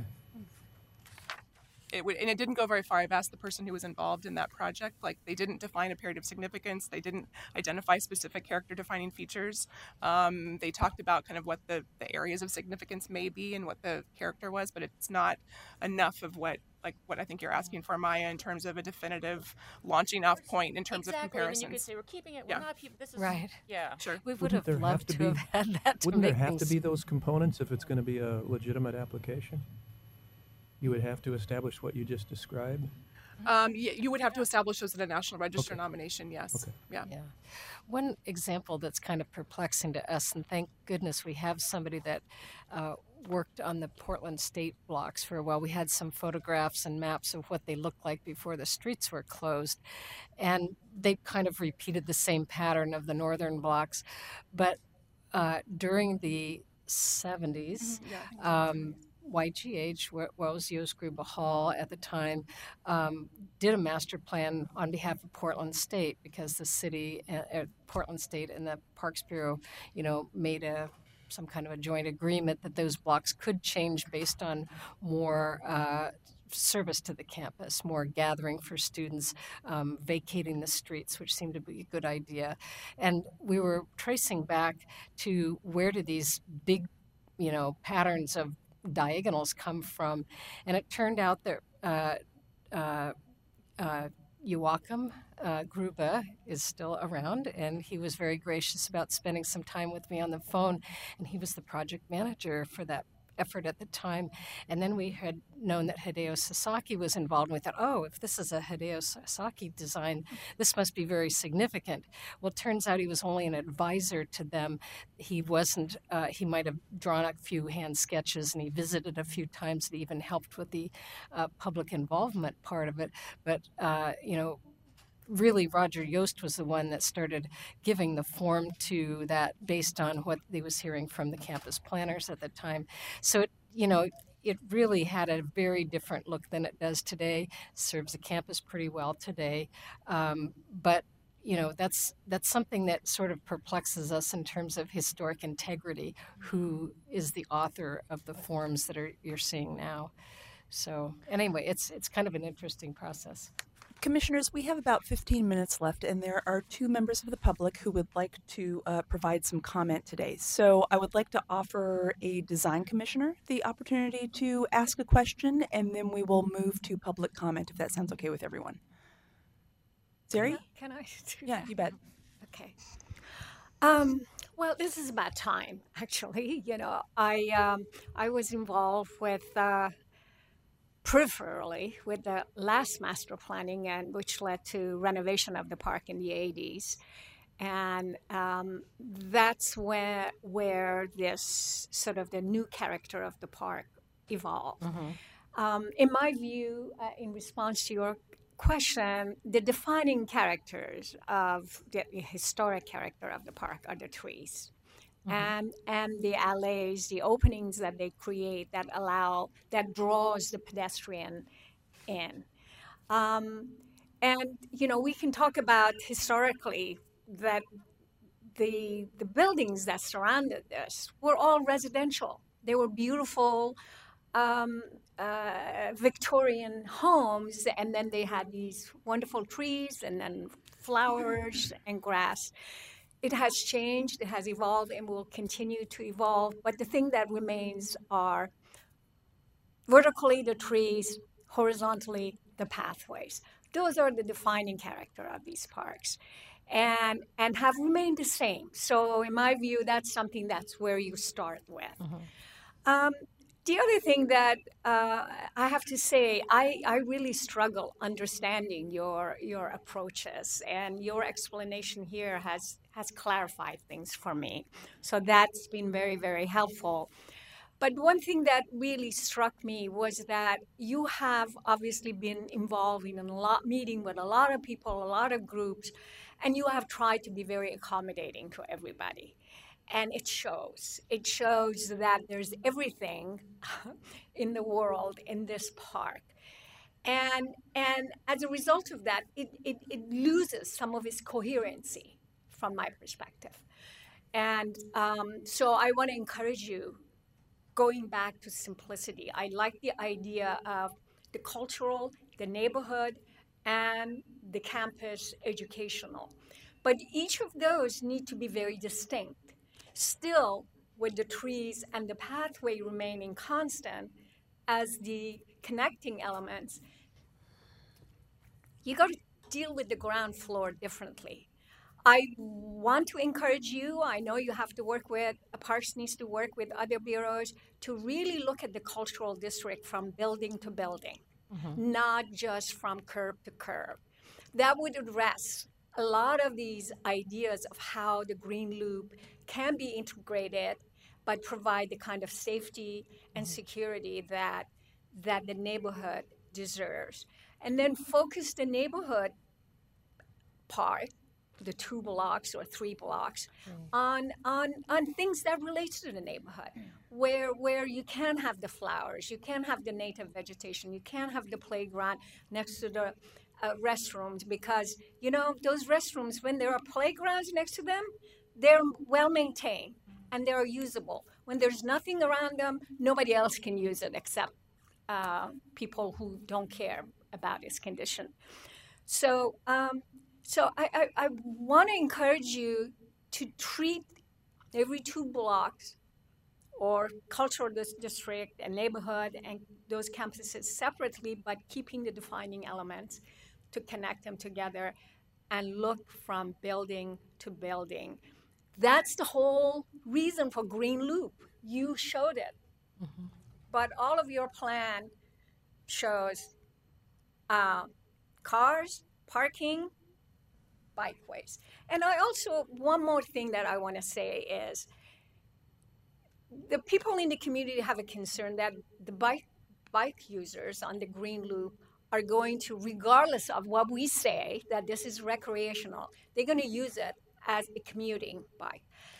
It w- and it didn't go very far. I've asked the person who was involved in that project. Like, they didn't define a period of significance. They didn't identify specific character-defining features. Um, they talked about kind of what the, the areas of significance may be and what the character was, but it's not enough of what like what I think you're asking for, Maya, in terms of a definitive launching off point in terms exactly. of comparisons. And you could say we're keeping it. Yeah. We're not keeping. This is Right. Yeah. Sure. We would Wouldn't have there loved have to to have be- had that to Wouldn't there make have things to be those components if it's going to be a legitimate application? You would have to establish what you just described? Um, y- you would have to establish those in a National Register Okay. nomination, yes. Okay. Yeah. Yeah. One example that's kind of perplexing to us, and thank goodness we have somebody that uh, worked on the Portland State blocks for a while. We had some photographs and maps of what they looked like before the streets were closed. And they kind of repeated the same pattern of the northern blocks. But uh, during the seventies, Mhm. Yeah, I think so. um, Y G H, Wa- Wells Yost Gruber Hall at the time, um, did a master plan on behalf of Portland State because the city, uh, uh, Portland State and the Parks Bureau, you know, made a some kind of a joint agreement that those blocks could change based on more uh, service to the campus, more gathering for students, um, vacating the streets, which seemed to be a good idea. And we were tracing back to where did these big, you know, patterns of diagonals come from, and it turned out that uh, uh, uh, Joachim uh, Gruber is still around, and he was very gracious about spending some time with me on the phone, and he was the project manager for that effort at the time. And then we had known that Hideo Sasaki was involved, and we thought, oh, if this is a Hideo Sasaki design, this must be very significant. Well, it turns out he was only an advisor to them. He wasn't, uh, he might have drawn a few hand sketches, and he visited a few times and even helped with the uh, public involvement part of it. But, uh, you know, really Roger Yost was the one that started giving the form to that based on what he was hearing from the campus planners at the time. So, it, you know, it really had a very different look than it does today. Serves the campus pretty well today. Um, but, you know, that's that's something that sort of perplexes us in terms of historic integrity. Who is the author of the forms that are you're seeing now? So anyway, it's it's kind of an interesting process. Commissioners, we have about fifteen minutes left, and there are two members of the public who would like to uh, provide some comment today. So I would like to offer a design commissioner the opportunity to ask a question, and then we will move to public comment, if that sounds okay with everyone. Zeri? Can I? do Yeah, that? you bet. Okay. Um, well, this is about time, actually. You know, I um, I was involved with. Uh, peripherally with the last master planning, and which led to renovation of the park in the eighties. And um, that's where where this sort of the new character of the park evolved. Mm-hmm. Um, in my view, uh, in response to your question, the defining characters of the historic character of the park are the trees. Mm-hmm. and and the alleys, the openings that they create that allow, that draws the pedestrian in. Um, and, you know, we can talk about historically that the the buildings that surrounded this were all residential. They were beautiful um, uh, Victorian homes, and then they had these wonderful trees and then flowers and grass. It has changed, it has evolved, and will continue to evolve. But the thing that remains are vertically the trees, horizontally the pathways. Those are the defining character of these parks, and and have remained the same. So in my view, that's something that's where you start with. Mm-hmm. Um, the other thing that uh, I have to say, I, I really struggle understanding your your approaches, and your explanation here has has clarified things for me. So that's been very, very helpful. But one thing that really struck me was that you have obviously been involved in a lot, meeting with a lot of people, a lot of groups, and you have tried to be very accommodating to everybody. And it shows. It shows that there's everything in the world in this park. And, and as a result of that, it, it, it loses some of its coherency from my perspective. And um, so I want to encourage you, going back to simplicity. I like the idea of the cultural, the neighborhood, and the campus educational. But each of those need to be very distinct. Still, with the trees and the pathway remaining constant as the connecting elements, you got to deal with the ground floor differently. I want to encourage you, I know you have to work with, Parks needs to work with other bureaus to really look at the cultural district from building to building, mm-hmm. not just from curb to curb. That would address a lot of these ideas of how the Green Loop can be integrated, but provide the kind of safety and security that, that the neighborhood deserves. And then focus the neighborhood part, the two blocks or three blocks, mm. on, on, on things that relate to the neighborhood, mm. where, where you can have the flowers, you can have the native vegetation, you can have the playground next to the uh, restrooms, because, you know, those restrooms, when there are playgrounds next to them, they're well maintained and they're usable. When there's nothing around them, nobody else can use it except uh, people who don't care about its condition. So, um, so I, I, I want to encourage you to treat every two blocks or cultural dis- district and neighborhood and those campuses separately, but keeping the defining elements to connect them together and look from building to building. That's the whole reason for Green Loop. You showed it. Mm-hmm. But all of your plan shows uh, cars, parking, bikeways. And I also, one more thing that I want to say is the people in the community have a concern that the bike bike users on the Green Loop are going to, regardless of what we say, that this is recreational, they're going to use it as a commuting bike.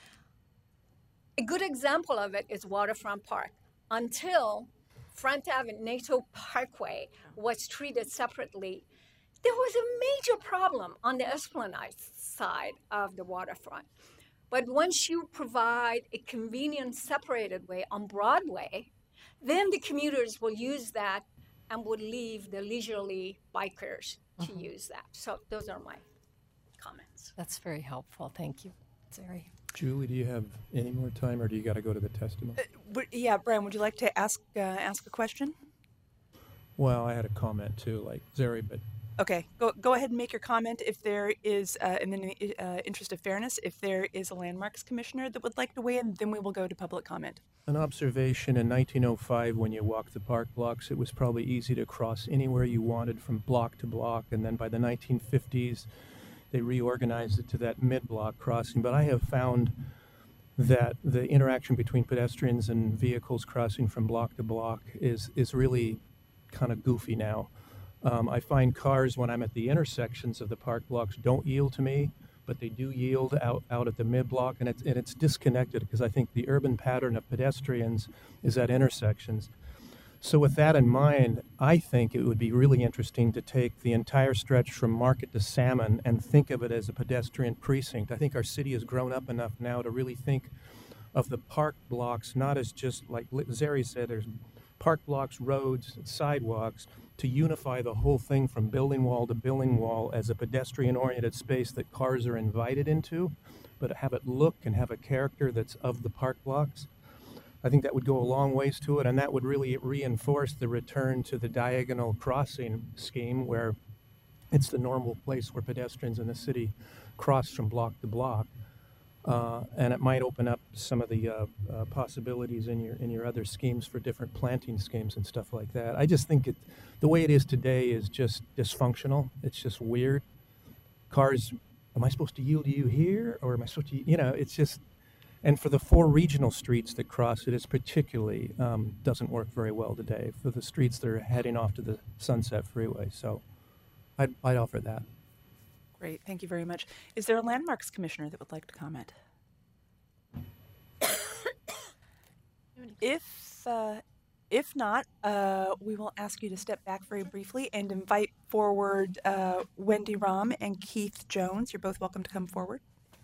A good example of it is Waterfront Park. Until Front Avenue, Nato Parkway was treated separately, there was a major problem on the Esplanade side of the waterfront. But once you provide a convenient separated way on Broadway, then the commuters will use that and would leave the leisurely bikers to mm-hmm. use that. So those are my comments. That's very helpful. Thank you, Zeri. Julie, do you have any more time, or do you got to go to the testimony? Uh, but, yeah, Brian, would you like to ask uh, ask a question? Well, I had a comment too, like Zeri, but okay, go go ahead and make your comment. If there is, uh, in the uh, interest of fairness, if there is a landmarks commissioner that would like to weigh in, then we will go to public comment. An observation: in nineteen oh five, when you walked the park blocks, it was probably easy to cross anywhere you wanted from block to block, and then by the nineteen fifties, they reorganized it to that mid-block crossing. But I have found that the interaction between pedestrians and vehicles crossing from block to block is is really kind of goofy now. Um, I find cars when I'm at the intersections of the park blocks don't yield to me, but they do yield out, out at the mid-block, and it's, and it's disconnected because I think the urban pattern of pedestrians is at intersections. So with that in mind, I think it would be really interesting to take the entire stretch from Market to Salmon and think of it as a pedestrian precinct. I think our city has grown up enough now to really think of the park blocks not as just, like Zeri said, there's park blocks, roads, sidewalks, to unify the whole thing from building wall to building wall as a pedestrian-oriented space that cars are invited into, but have it look and have a character that's of the park blocks. I think that would go a long ways to it, and that would really reinforce the return to the diagonal crossing scheme where it's the normal place where pedestrians in the city cross from block to block. Uh, and it might open up some of the uh, uh, possibilities in your in your other schemes for different planting schemes and stuff like that. I just think it, the way it is today is just dysfunctional. It's just weird. Cars, am I supposed to yield to you here, or am I supposed to, you know, it's just, and for the four regional streets that cross it, it's particularly um, doesn't work very well today for the streets that are heading off to the Sunset Freeway. So I'd, I'd offer that. Great, thank you very much. Is there a landmarks commissioner that would like to comment? If uh, if not, uh, we will ask you to step back very briefly and invite forward uh, Wendy Rahm and Keith Jones. You're both welcome to come forward.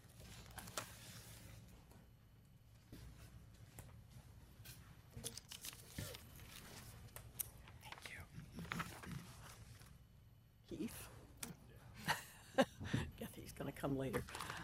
Come later.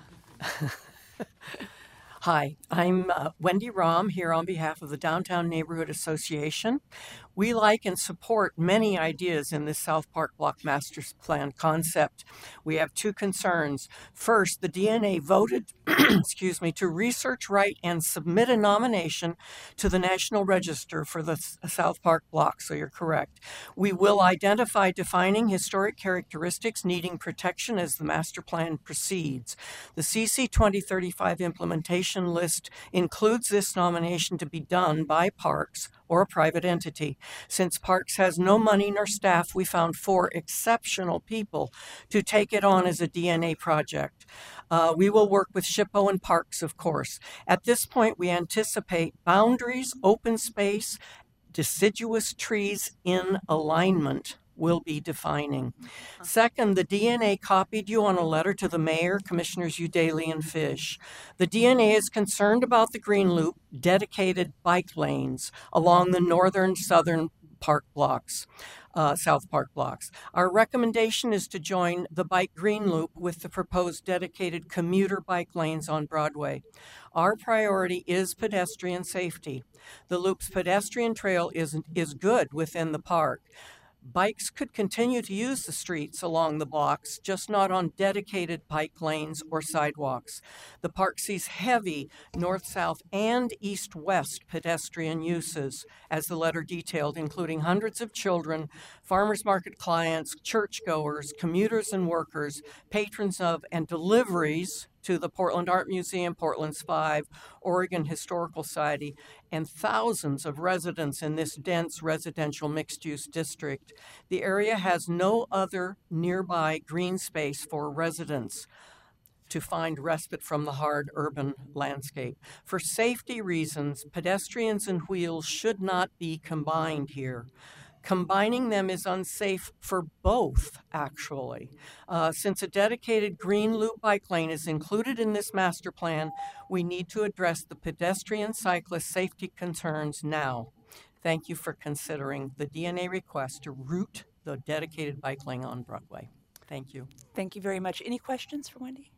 Hi, I'm uh, Wendy Rahm here on behalf of the Downtown Neighborhood Association. We like and support many ideas in this South Park Block Master Plan concept. We have two concerns. First, the D N A voted, excuse me, to research, write, and submit a nomination to the National Register for the South Park Block, so you're correct. We will identify defining historic characteristics needing protection as the master plan proceeds. The C C twenty thirty-five implementation list includes this nomination to be done by Parks or a private entity. Since Parks has no money nor staff, we found four exceptional people to take it on as a D N A project. Uh, we will work with SHPO and Parks, of course. At this point, we anticipate boundaries, open space, deciduous trees in alignment will be defining. Second, the D N A copied you on a letter to the mayor, Commissioners Udaly and Fish. The D N A is concerned about the Green Loop dedicated bike lanes along the northern southern park blocks, uh, South Park blocks. Our recommendation is to join the Bike Green Loop with the proposed dedicated commuter bike lanes on Broadway. Our priority is pedestrian safety. The loop's pedestrian trail is, is good within the park. Bikes could continue to use the streets along the blocks, just not on dedicated bike lanes or sidewalks. The park sees heavy north-south and east-west pedestrian uses, as the letter detailed, including hundreds of children, farmers market clients, churchgoers, commuters and workers, patrons of and deliveries to the Portland Art Museum, Portland's Five, Oregon Historical Society, and thousands of residents in this dense residential mixed-use district. The area has no other nearby green space for residents to find respite from the hard urban landscape. For safety reasons, pedestrians and wheels should not be combined here. Combining them is unsafe for both, actually. Uh, since a dedicated green loop bike lane is included in this master plan, we need to address the pedestrian cyclist safety concerns now. Thank you for considering the D N A request to route the dedicated bike lane on Broadway. Thank you. Thank you very much. Any questions for Wendy?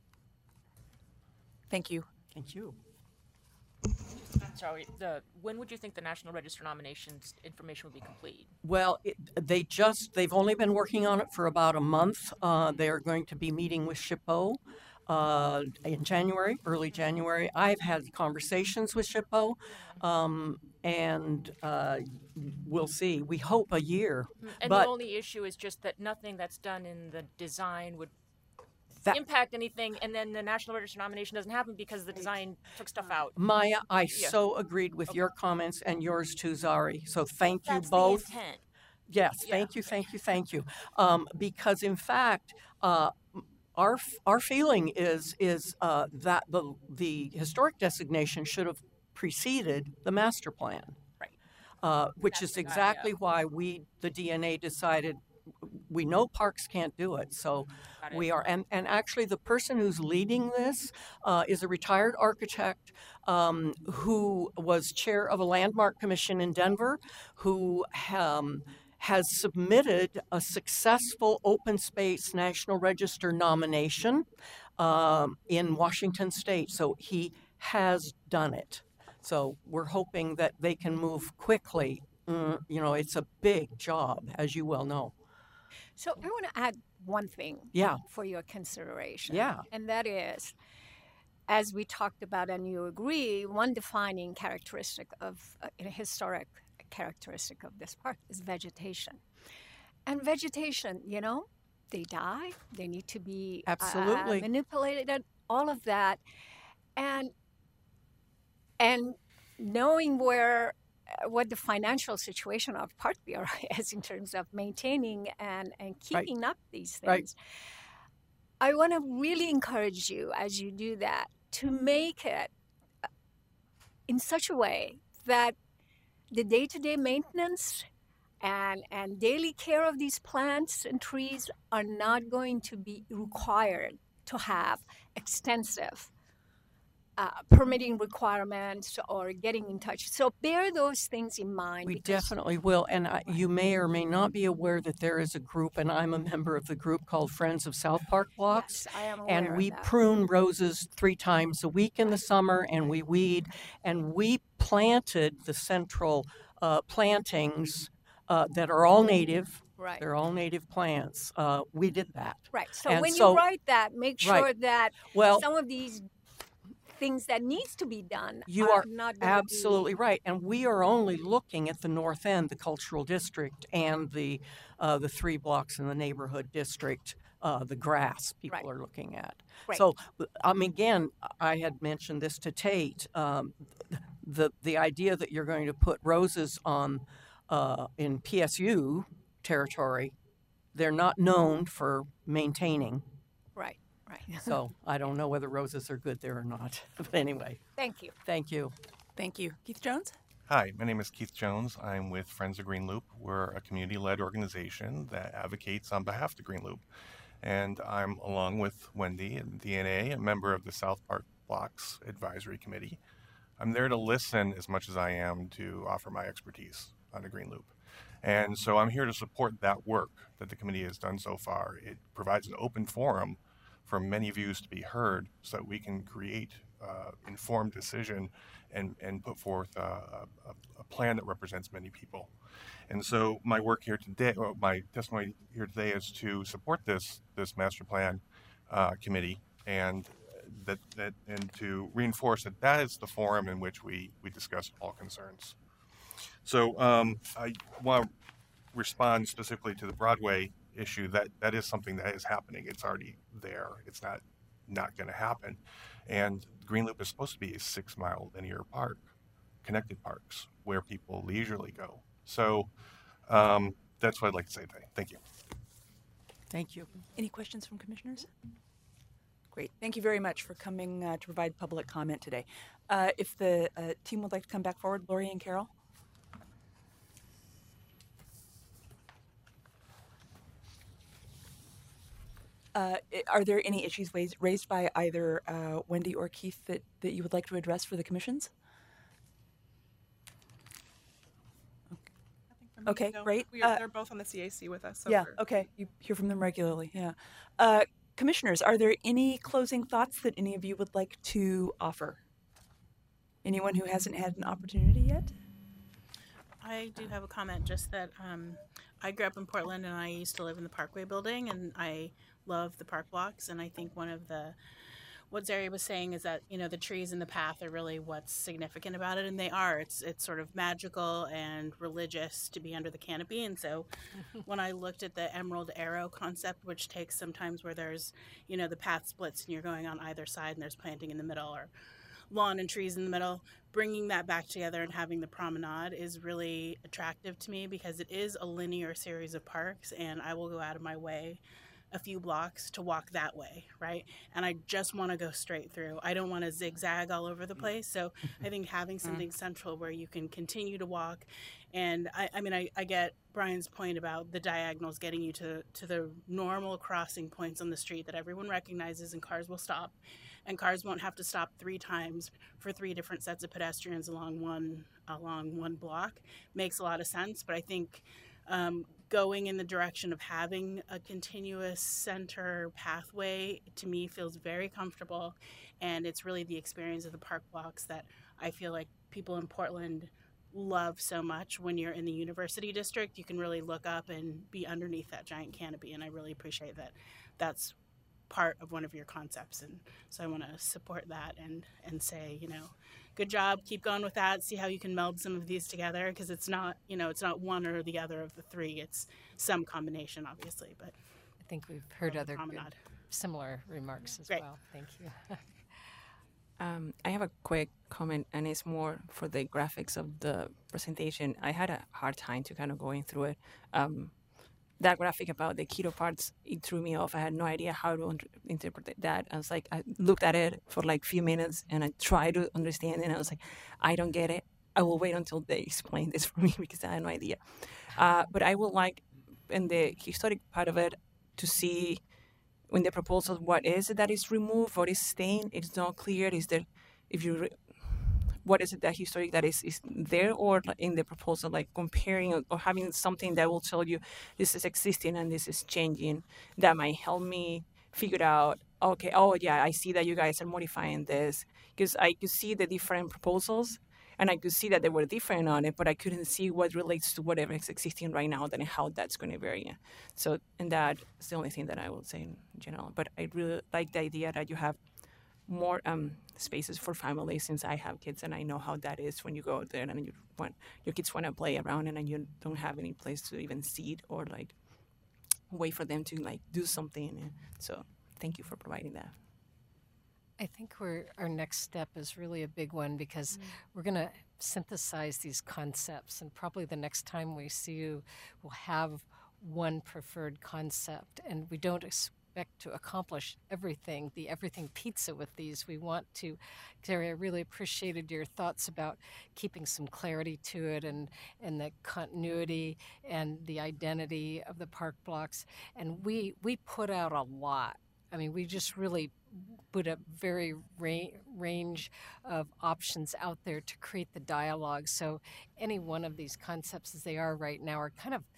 Thank you. Thank you. Sorry, the, when would you think the National Register nominations information would be complete? Well, it, they just, they've only been working on it for about a month. Uh, they are going to be meeting with SHPO uh, in January, early January. I've had conversations with SHPO, um, and uh, we'll see. We hope a year. And but the only issue is just that nothing that's done in the design would That, impact anything, and then the National Register nomination doesn't happen because the design took stuff out. Maya, I Yeah. so agreed with Okay. your comments and yours too, Zari. So thank you That's both. the intent. Yes, thank you, thank you, thank you. Um, because in fact, uh, our f- our feeling is is uh, that the the historic designation should have preceded the master plan. Right. Uh, which That's is what got- exactly yeah. why we, the D N A, decided we know parks can't do it. So Got it. we are, and, and actually the person who's leading this uh, is a retired architect um, who was chair of a landmark commission in Denver, who um, has submitted a successful open space National Register nomination um, in Washington State. So he has done it. So we're hoping that they can move quickly. Mm, you know, it's a big job, as you well know. So I want to add one thing Yeah. for your consideration. Yeah. And that is, as we talked about and you agree, one defining characteristic of uh, a historic characteristic of this park is vegetation. And vegetation, you know, they die, they need to be uh, Absolutely. manipulated, all of that. And and knowing where uh, what the financial situation of Park Bureau is in terms of maintaining and, and keeping up these things, Right. I want to really encourage you as you do that to make it uh, in such a way that the day-to-day maintenance and, and daily care of these plants and trees are not going to be required to have extensive uh, permitting requirements or getting in touch. So bear those things in mind. We because- definitely will. And I, you may or may not be aware that there is a group, and I'm a member of the group called Friends of South Park Blocks. Yes, I am aware And of we that. prune roses three times a week in the summer, and we weed. And we planted the central uh, plantings uh, that are all native. Right. They're all native plants. Uh, we did that. Right. So And when so- you write that, make sure Right. that Well- some of these things that needs to be done You are are not gonna absolutely right, and we are only looking at the north end, the cultural district, and the uh, the three blocks in the neighborhood district, uh, the grass people Right. are looking at. Right. So, I mean, again, I had mentioned this to Tate. Um, the the idea that you're going to put roses on uh, in P S U territory, they're not known for maintaining. be right. Right. So I don't know whether roses are good there or not. But anyway, Thank you. thank you. Thank you. Keith Jones? Hi, my name is Keith Jones. I'm with Friends of Green Loop. We're a community-led organization that advocates on behalf of the Green Loop. And I'm, along with Wendy and D N A, a member of the South Park Blocks Advisory Committee. I'm there to listen as much as I am to offer my expertise on the Green Loop. And so I'm here to support that work that the committee has done so far. It provides an open forum for many views to be heard so that we can create uh, informed decision and, and put forth uh, a, a plan that represents many people. And so my work here today, or my testimony here today is to support this this master plan uh, committee and that, that and to reinforce that that is the forum in which we, we discuss all concerns. So um, I want to respond specifically to the Broadway issue. That that is something that is happening. It's already there. It's not not going to happen. And Green Loop is supposed to be a six mile linear park, connected parks where people leisurely go. So um, that's what I'd like to say today. Thank you. Thank you. Any questions from commissioners? Great. Thank you very much for coming uh, to provide public comment today. Uh, if the uh, team would like to come back forward, Lori and Carol. Uh, i- are there any issues raised, raised by either uh, Wendy or Keith that, that you would like to address for the commissions? From me, Okay, no. great. We are, Uh, they're both on the C A C with us. So yeah, we're- okay. You hear from them regularly, yeah. Uh, commissioners, are there any closing thoughts that any of you would like to offer? Anyone who hasn't had an opportunity yet? I do have a comment, just that um, I grew up in Portland and I used to live in the Parkway building, and I love the park blocks. And I think one of the, what Zari was saying is that, you know, the trees in the path are really what's significant about it, and they are. It's it's sort of magical and religious to be under the canopy. And so when I looked at the Emerald Arrow concept, which takes sometimes where there's, you know, the path splits and you're going on either side and there's planting in the middle, or lawn and trees in the middle. Bringing that back together and having the promenade is really attractive to me because it is a linear series of parks, and I will go out of my way a few blocks to walk that way, right? And I just want to go straight through. I don't want to zigzag all over the place. So I think having something central where you can continue to walk. And I, I mean, I, I get Brian's point about the diagonals getting you to, to the normal crossing points on the street that everyone recognizes and cars will stop. And cars won't have to stop three times for three different sets of pedestrians along one along one block. Makes a lot of sense, but I think um, going in the direction of having a continuous center pathway to me feels very comfortable, and it's really the experience of the park blocks that I feel like people in Portland love so much. When you're in the University District, you can really look up and be underneath that giant canopy, and I really appreciate that that's part of one of your concepts, and so I want to support that and and say, you know, good job, keep going with that, see how you can meld some of these together, because it's not, you know, it's not one or the other of the three, it's some combination, obviously. But I think we've heard other good, promenade. similar remarks as Great. well. Thank you. Um, I have a quick comment, and it's more for the graphics of the presentation. I had a hard time to kind of going through it. Um, that graphic about the keto parts, it threw me off. I had no idea how to under- interpret that. I was like, I looked at it for like a few minutes, and I tried to understand it, and I was like, I don't get it. I will wait until they explain this for me because I had no idea. Uh, but I would like, in the historic part of it, to see in the proposal what is it that is removed, what is staying. It's not clear. Is there, if you, re- what is it that historic that is, is there, or in the proposal, like comparing or, or having something that will tell you this is existing and this is changing, that might help me figure out, okay, oh yeah, I see that you guys are modifying this, because I could see the different proposals and I could see that they were different on it, but I couldn't see what relates to whatever is existing right now and how that's going to vary. So, and that's the only thing that I will say in general. But I really like the idea that you have more um, spaces for families, since I have kids and I know how that is when you go there and you want your kids want to play around and you don't have any place to even seat or like wait for them to like do something. So thank you for providing that. I think we're, our next step is really a big one, because mm. we're going to synthesize these concepts, and probably the next time we see you, we'll have one preferred concept, and we don't expect to accomplish everything, the everything pizza with these. We want to, Terry, I really appreciated your thoughts about keeping some clarity to it, and, and the continuity and the identity of the park blocks. And we, we put out a lot. I mean, we just really put a very ra- range of options out there to create the dialogue. So any one of these concepts as they are right now are kind of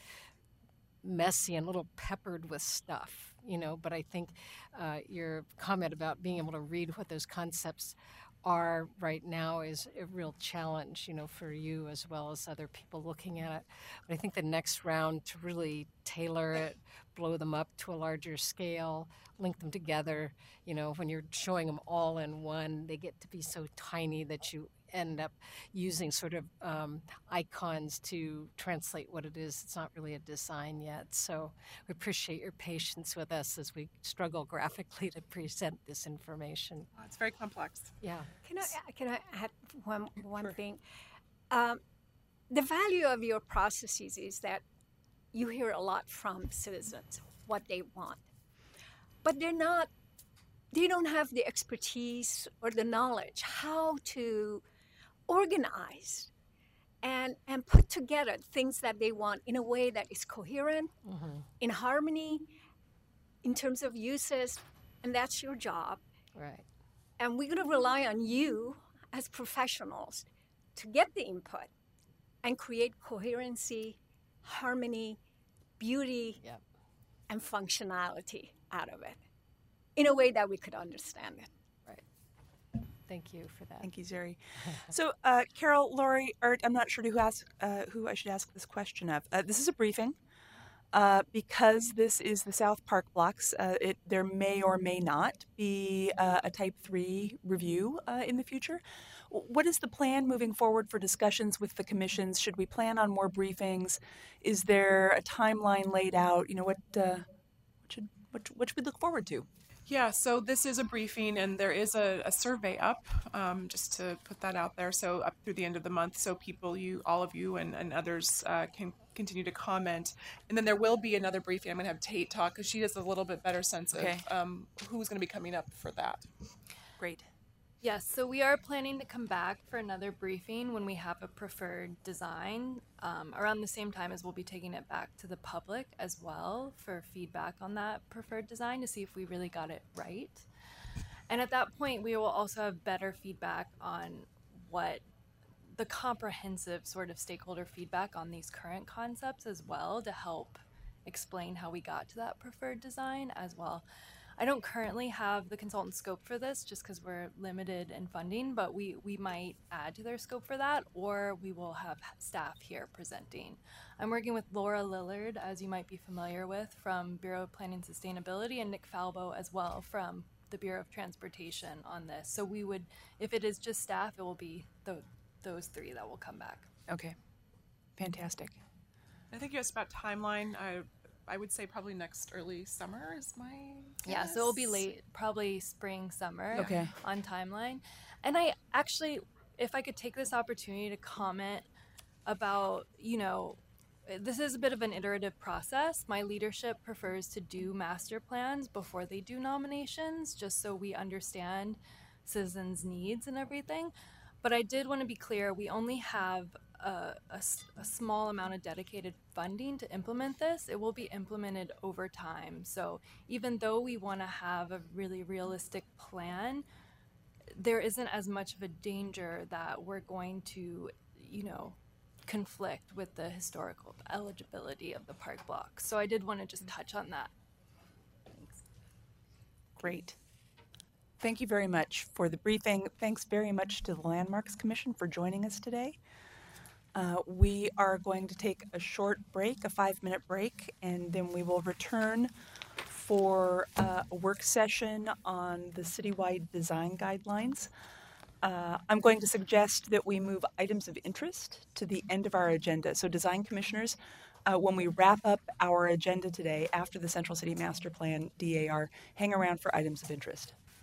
messy and a little peppered with stuff, you know, but I think uh, your comment about being able to read what those concepts are right now is a real challenge, you know, for you as well as other people looking at it. But I think the next round, to really tailor it, blow them up to a larger scale, link them together, you know, when you're showing them all in one, they get to be so tiny that you end up using sort of um, icons to translate what it is. It's not really a design yet. So we appreciate your patience with us as we struggle graphically to present this information. Oh, it's very complex. Yeah. Can I can I add one one sure. thing? Um, the value of your processes is that you hear a lot from citizens what they want, but they're not. They don't have the expertise or the knowledge how to organize and and put together things that they want in a way that is coherent, mm-hmm. in harmony, in terms of uses, and that's your job. Right. And we're going to rely on you as professionals to get the input and create coherency, harmony, beauty, yep. and functionality out of it in a way that we could understand it. Right. Thank you for that. Thank you, Zeri. So, uh, Carol, Lori, Art, I'm not sure who ask, uh, who I should ask this question of. Uh, this is a briefing. Uh, because this is the South Park blocks, uh, it, there may or may not be uh, a Type three review uh, in the future. What is the plan moving forward for discussions with the commissions? Should we plan on more briefings? Is there a timeline laid out? You know, what, uh, what should what, what should we look forward to? Yeah, so this is a briefing, and there is a, a survey up, um, just to put that out there. So up through the end of the month, so people, you, all of you, and, and others uh, can continue to comment. And then there will be another briefing. I'm going to have Tate talk because she has a little bit better sense Okay. of um, who's going to be coming up for that. Great. Yes, so we are planning to come back for another briefing when we have a preferred design um, around the same time as we'll be taking it back to the public as well for feedback on that preferred design to see if we really got it right. And at that point, we will also have better feedback on what the comprehensive sort of stakeholder feedback on these current concepts as well to help explain how we got to that preferred design as well. I don't currently have the consultant scope for this just because we're limited in funding, but we, we might add to their scope for that, or we will have staff here presenting. I'm working with Laura Lillard, as you might be familiar with, from Bureau of Planning and Sustainability, and Nick Falbo as well from the Bureau of Transportation on this. So we would, if it is just staff, it will be the, those three that will come back. Okay. Fantastic. I think you asked about timeline. I I would say probably next early summer is my Yeah, so it'll be late, probably spring, summer Okay. on timeline. And I actually, if I could take this opportunity to comment about, you know, this is a bit of an iterative process. My leadership prefers to do master plans before they do nominations, just so we understand citizens' needs and everything. But I did want to be clear, we only have a, a s- a small amount of dedicated funding to implement this. It will be implemented over time. So even though we want to have a really realistic plan, there isn't as much of a danger that we're going to, you know, conflict with the historical eligibility of the park block. So I did want to just touch on that. Great. Thank you very much for the briefing. Thanks very much to the Landmarks Commission for joining us today. Uh, we are going to take a short break, a five-minute break, and then we will return for uh, a work session on the citywide design guidelines. Uh, I'm going to suggest that we move items of interest to the end of our agenda. So design commissioners, uh, when we wrap up our agenda today after the Central City Master Plan D A R, hang around for items of interest.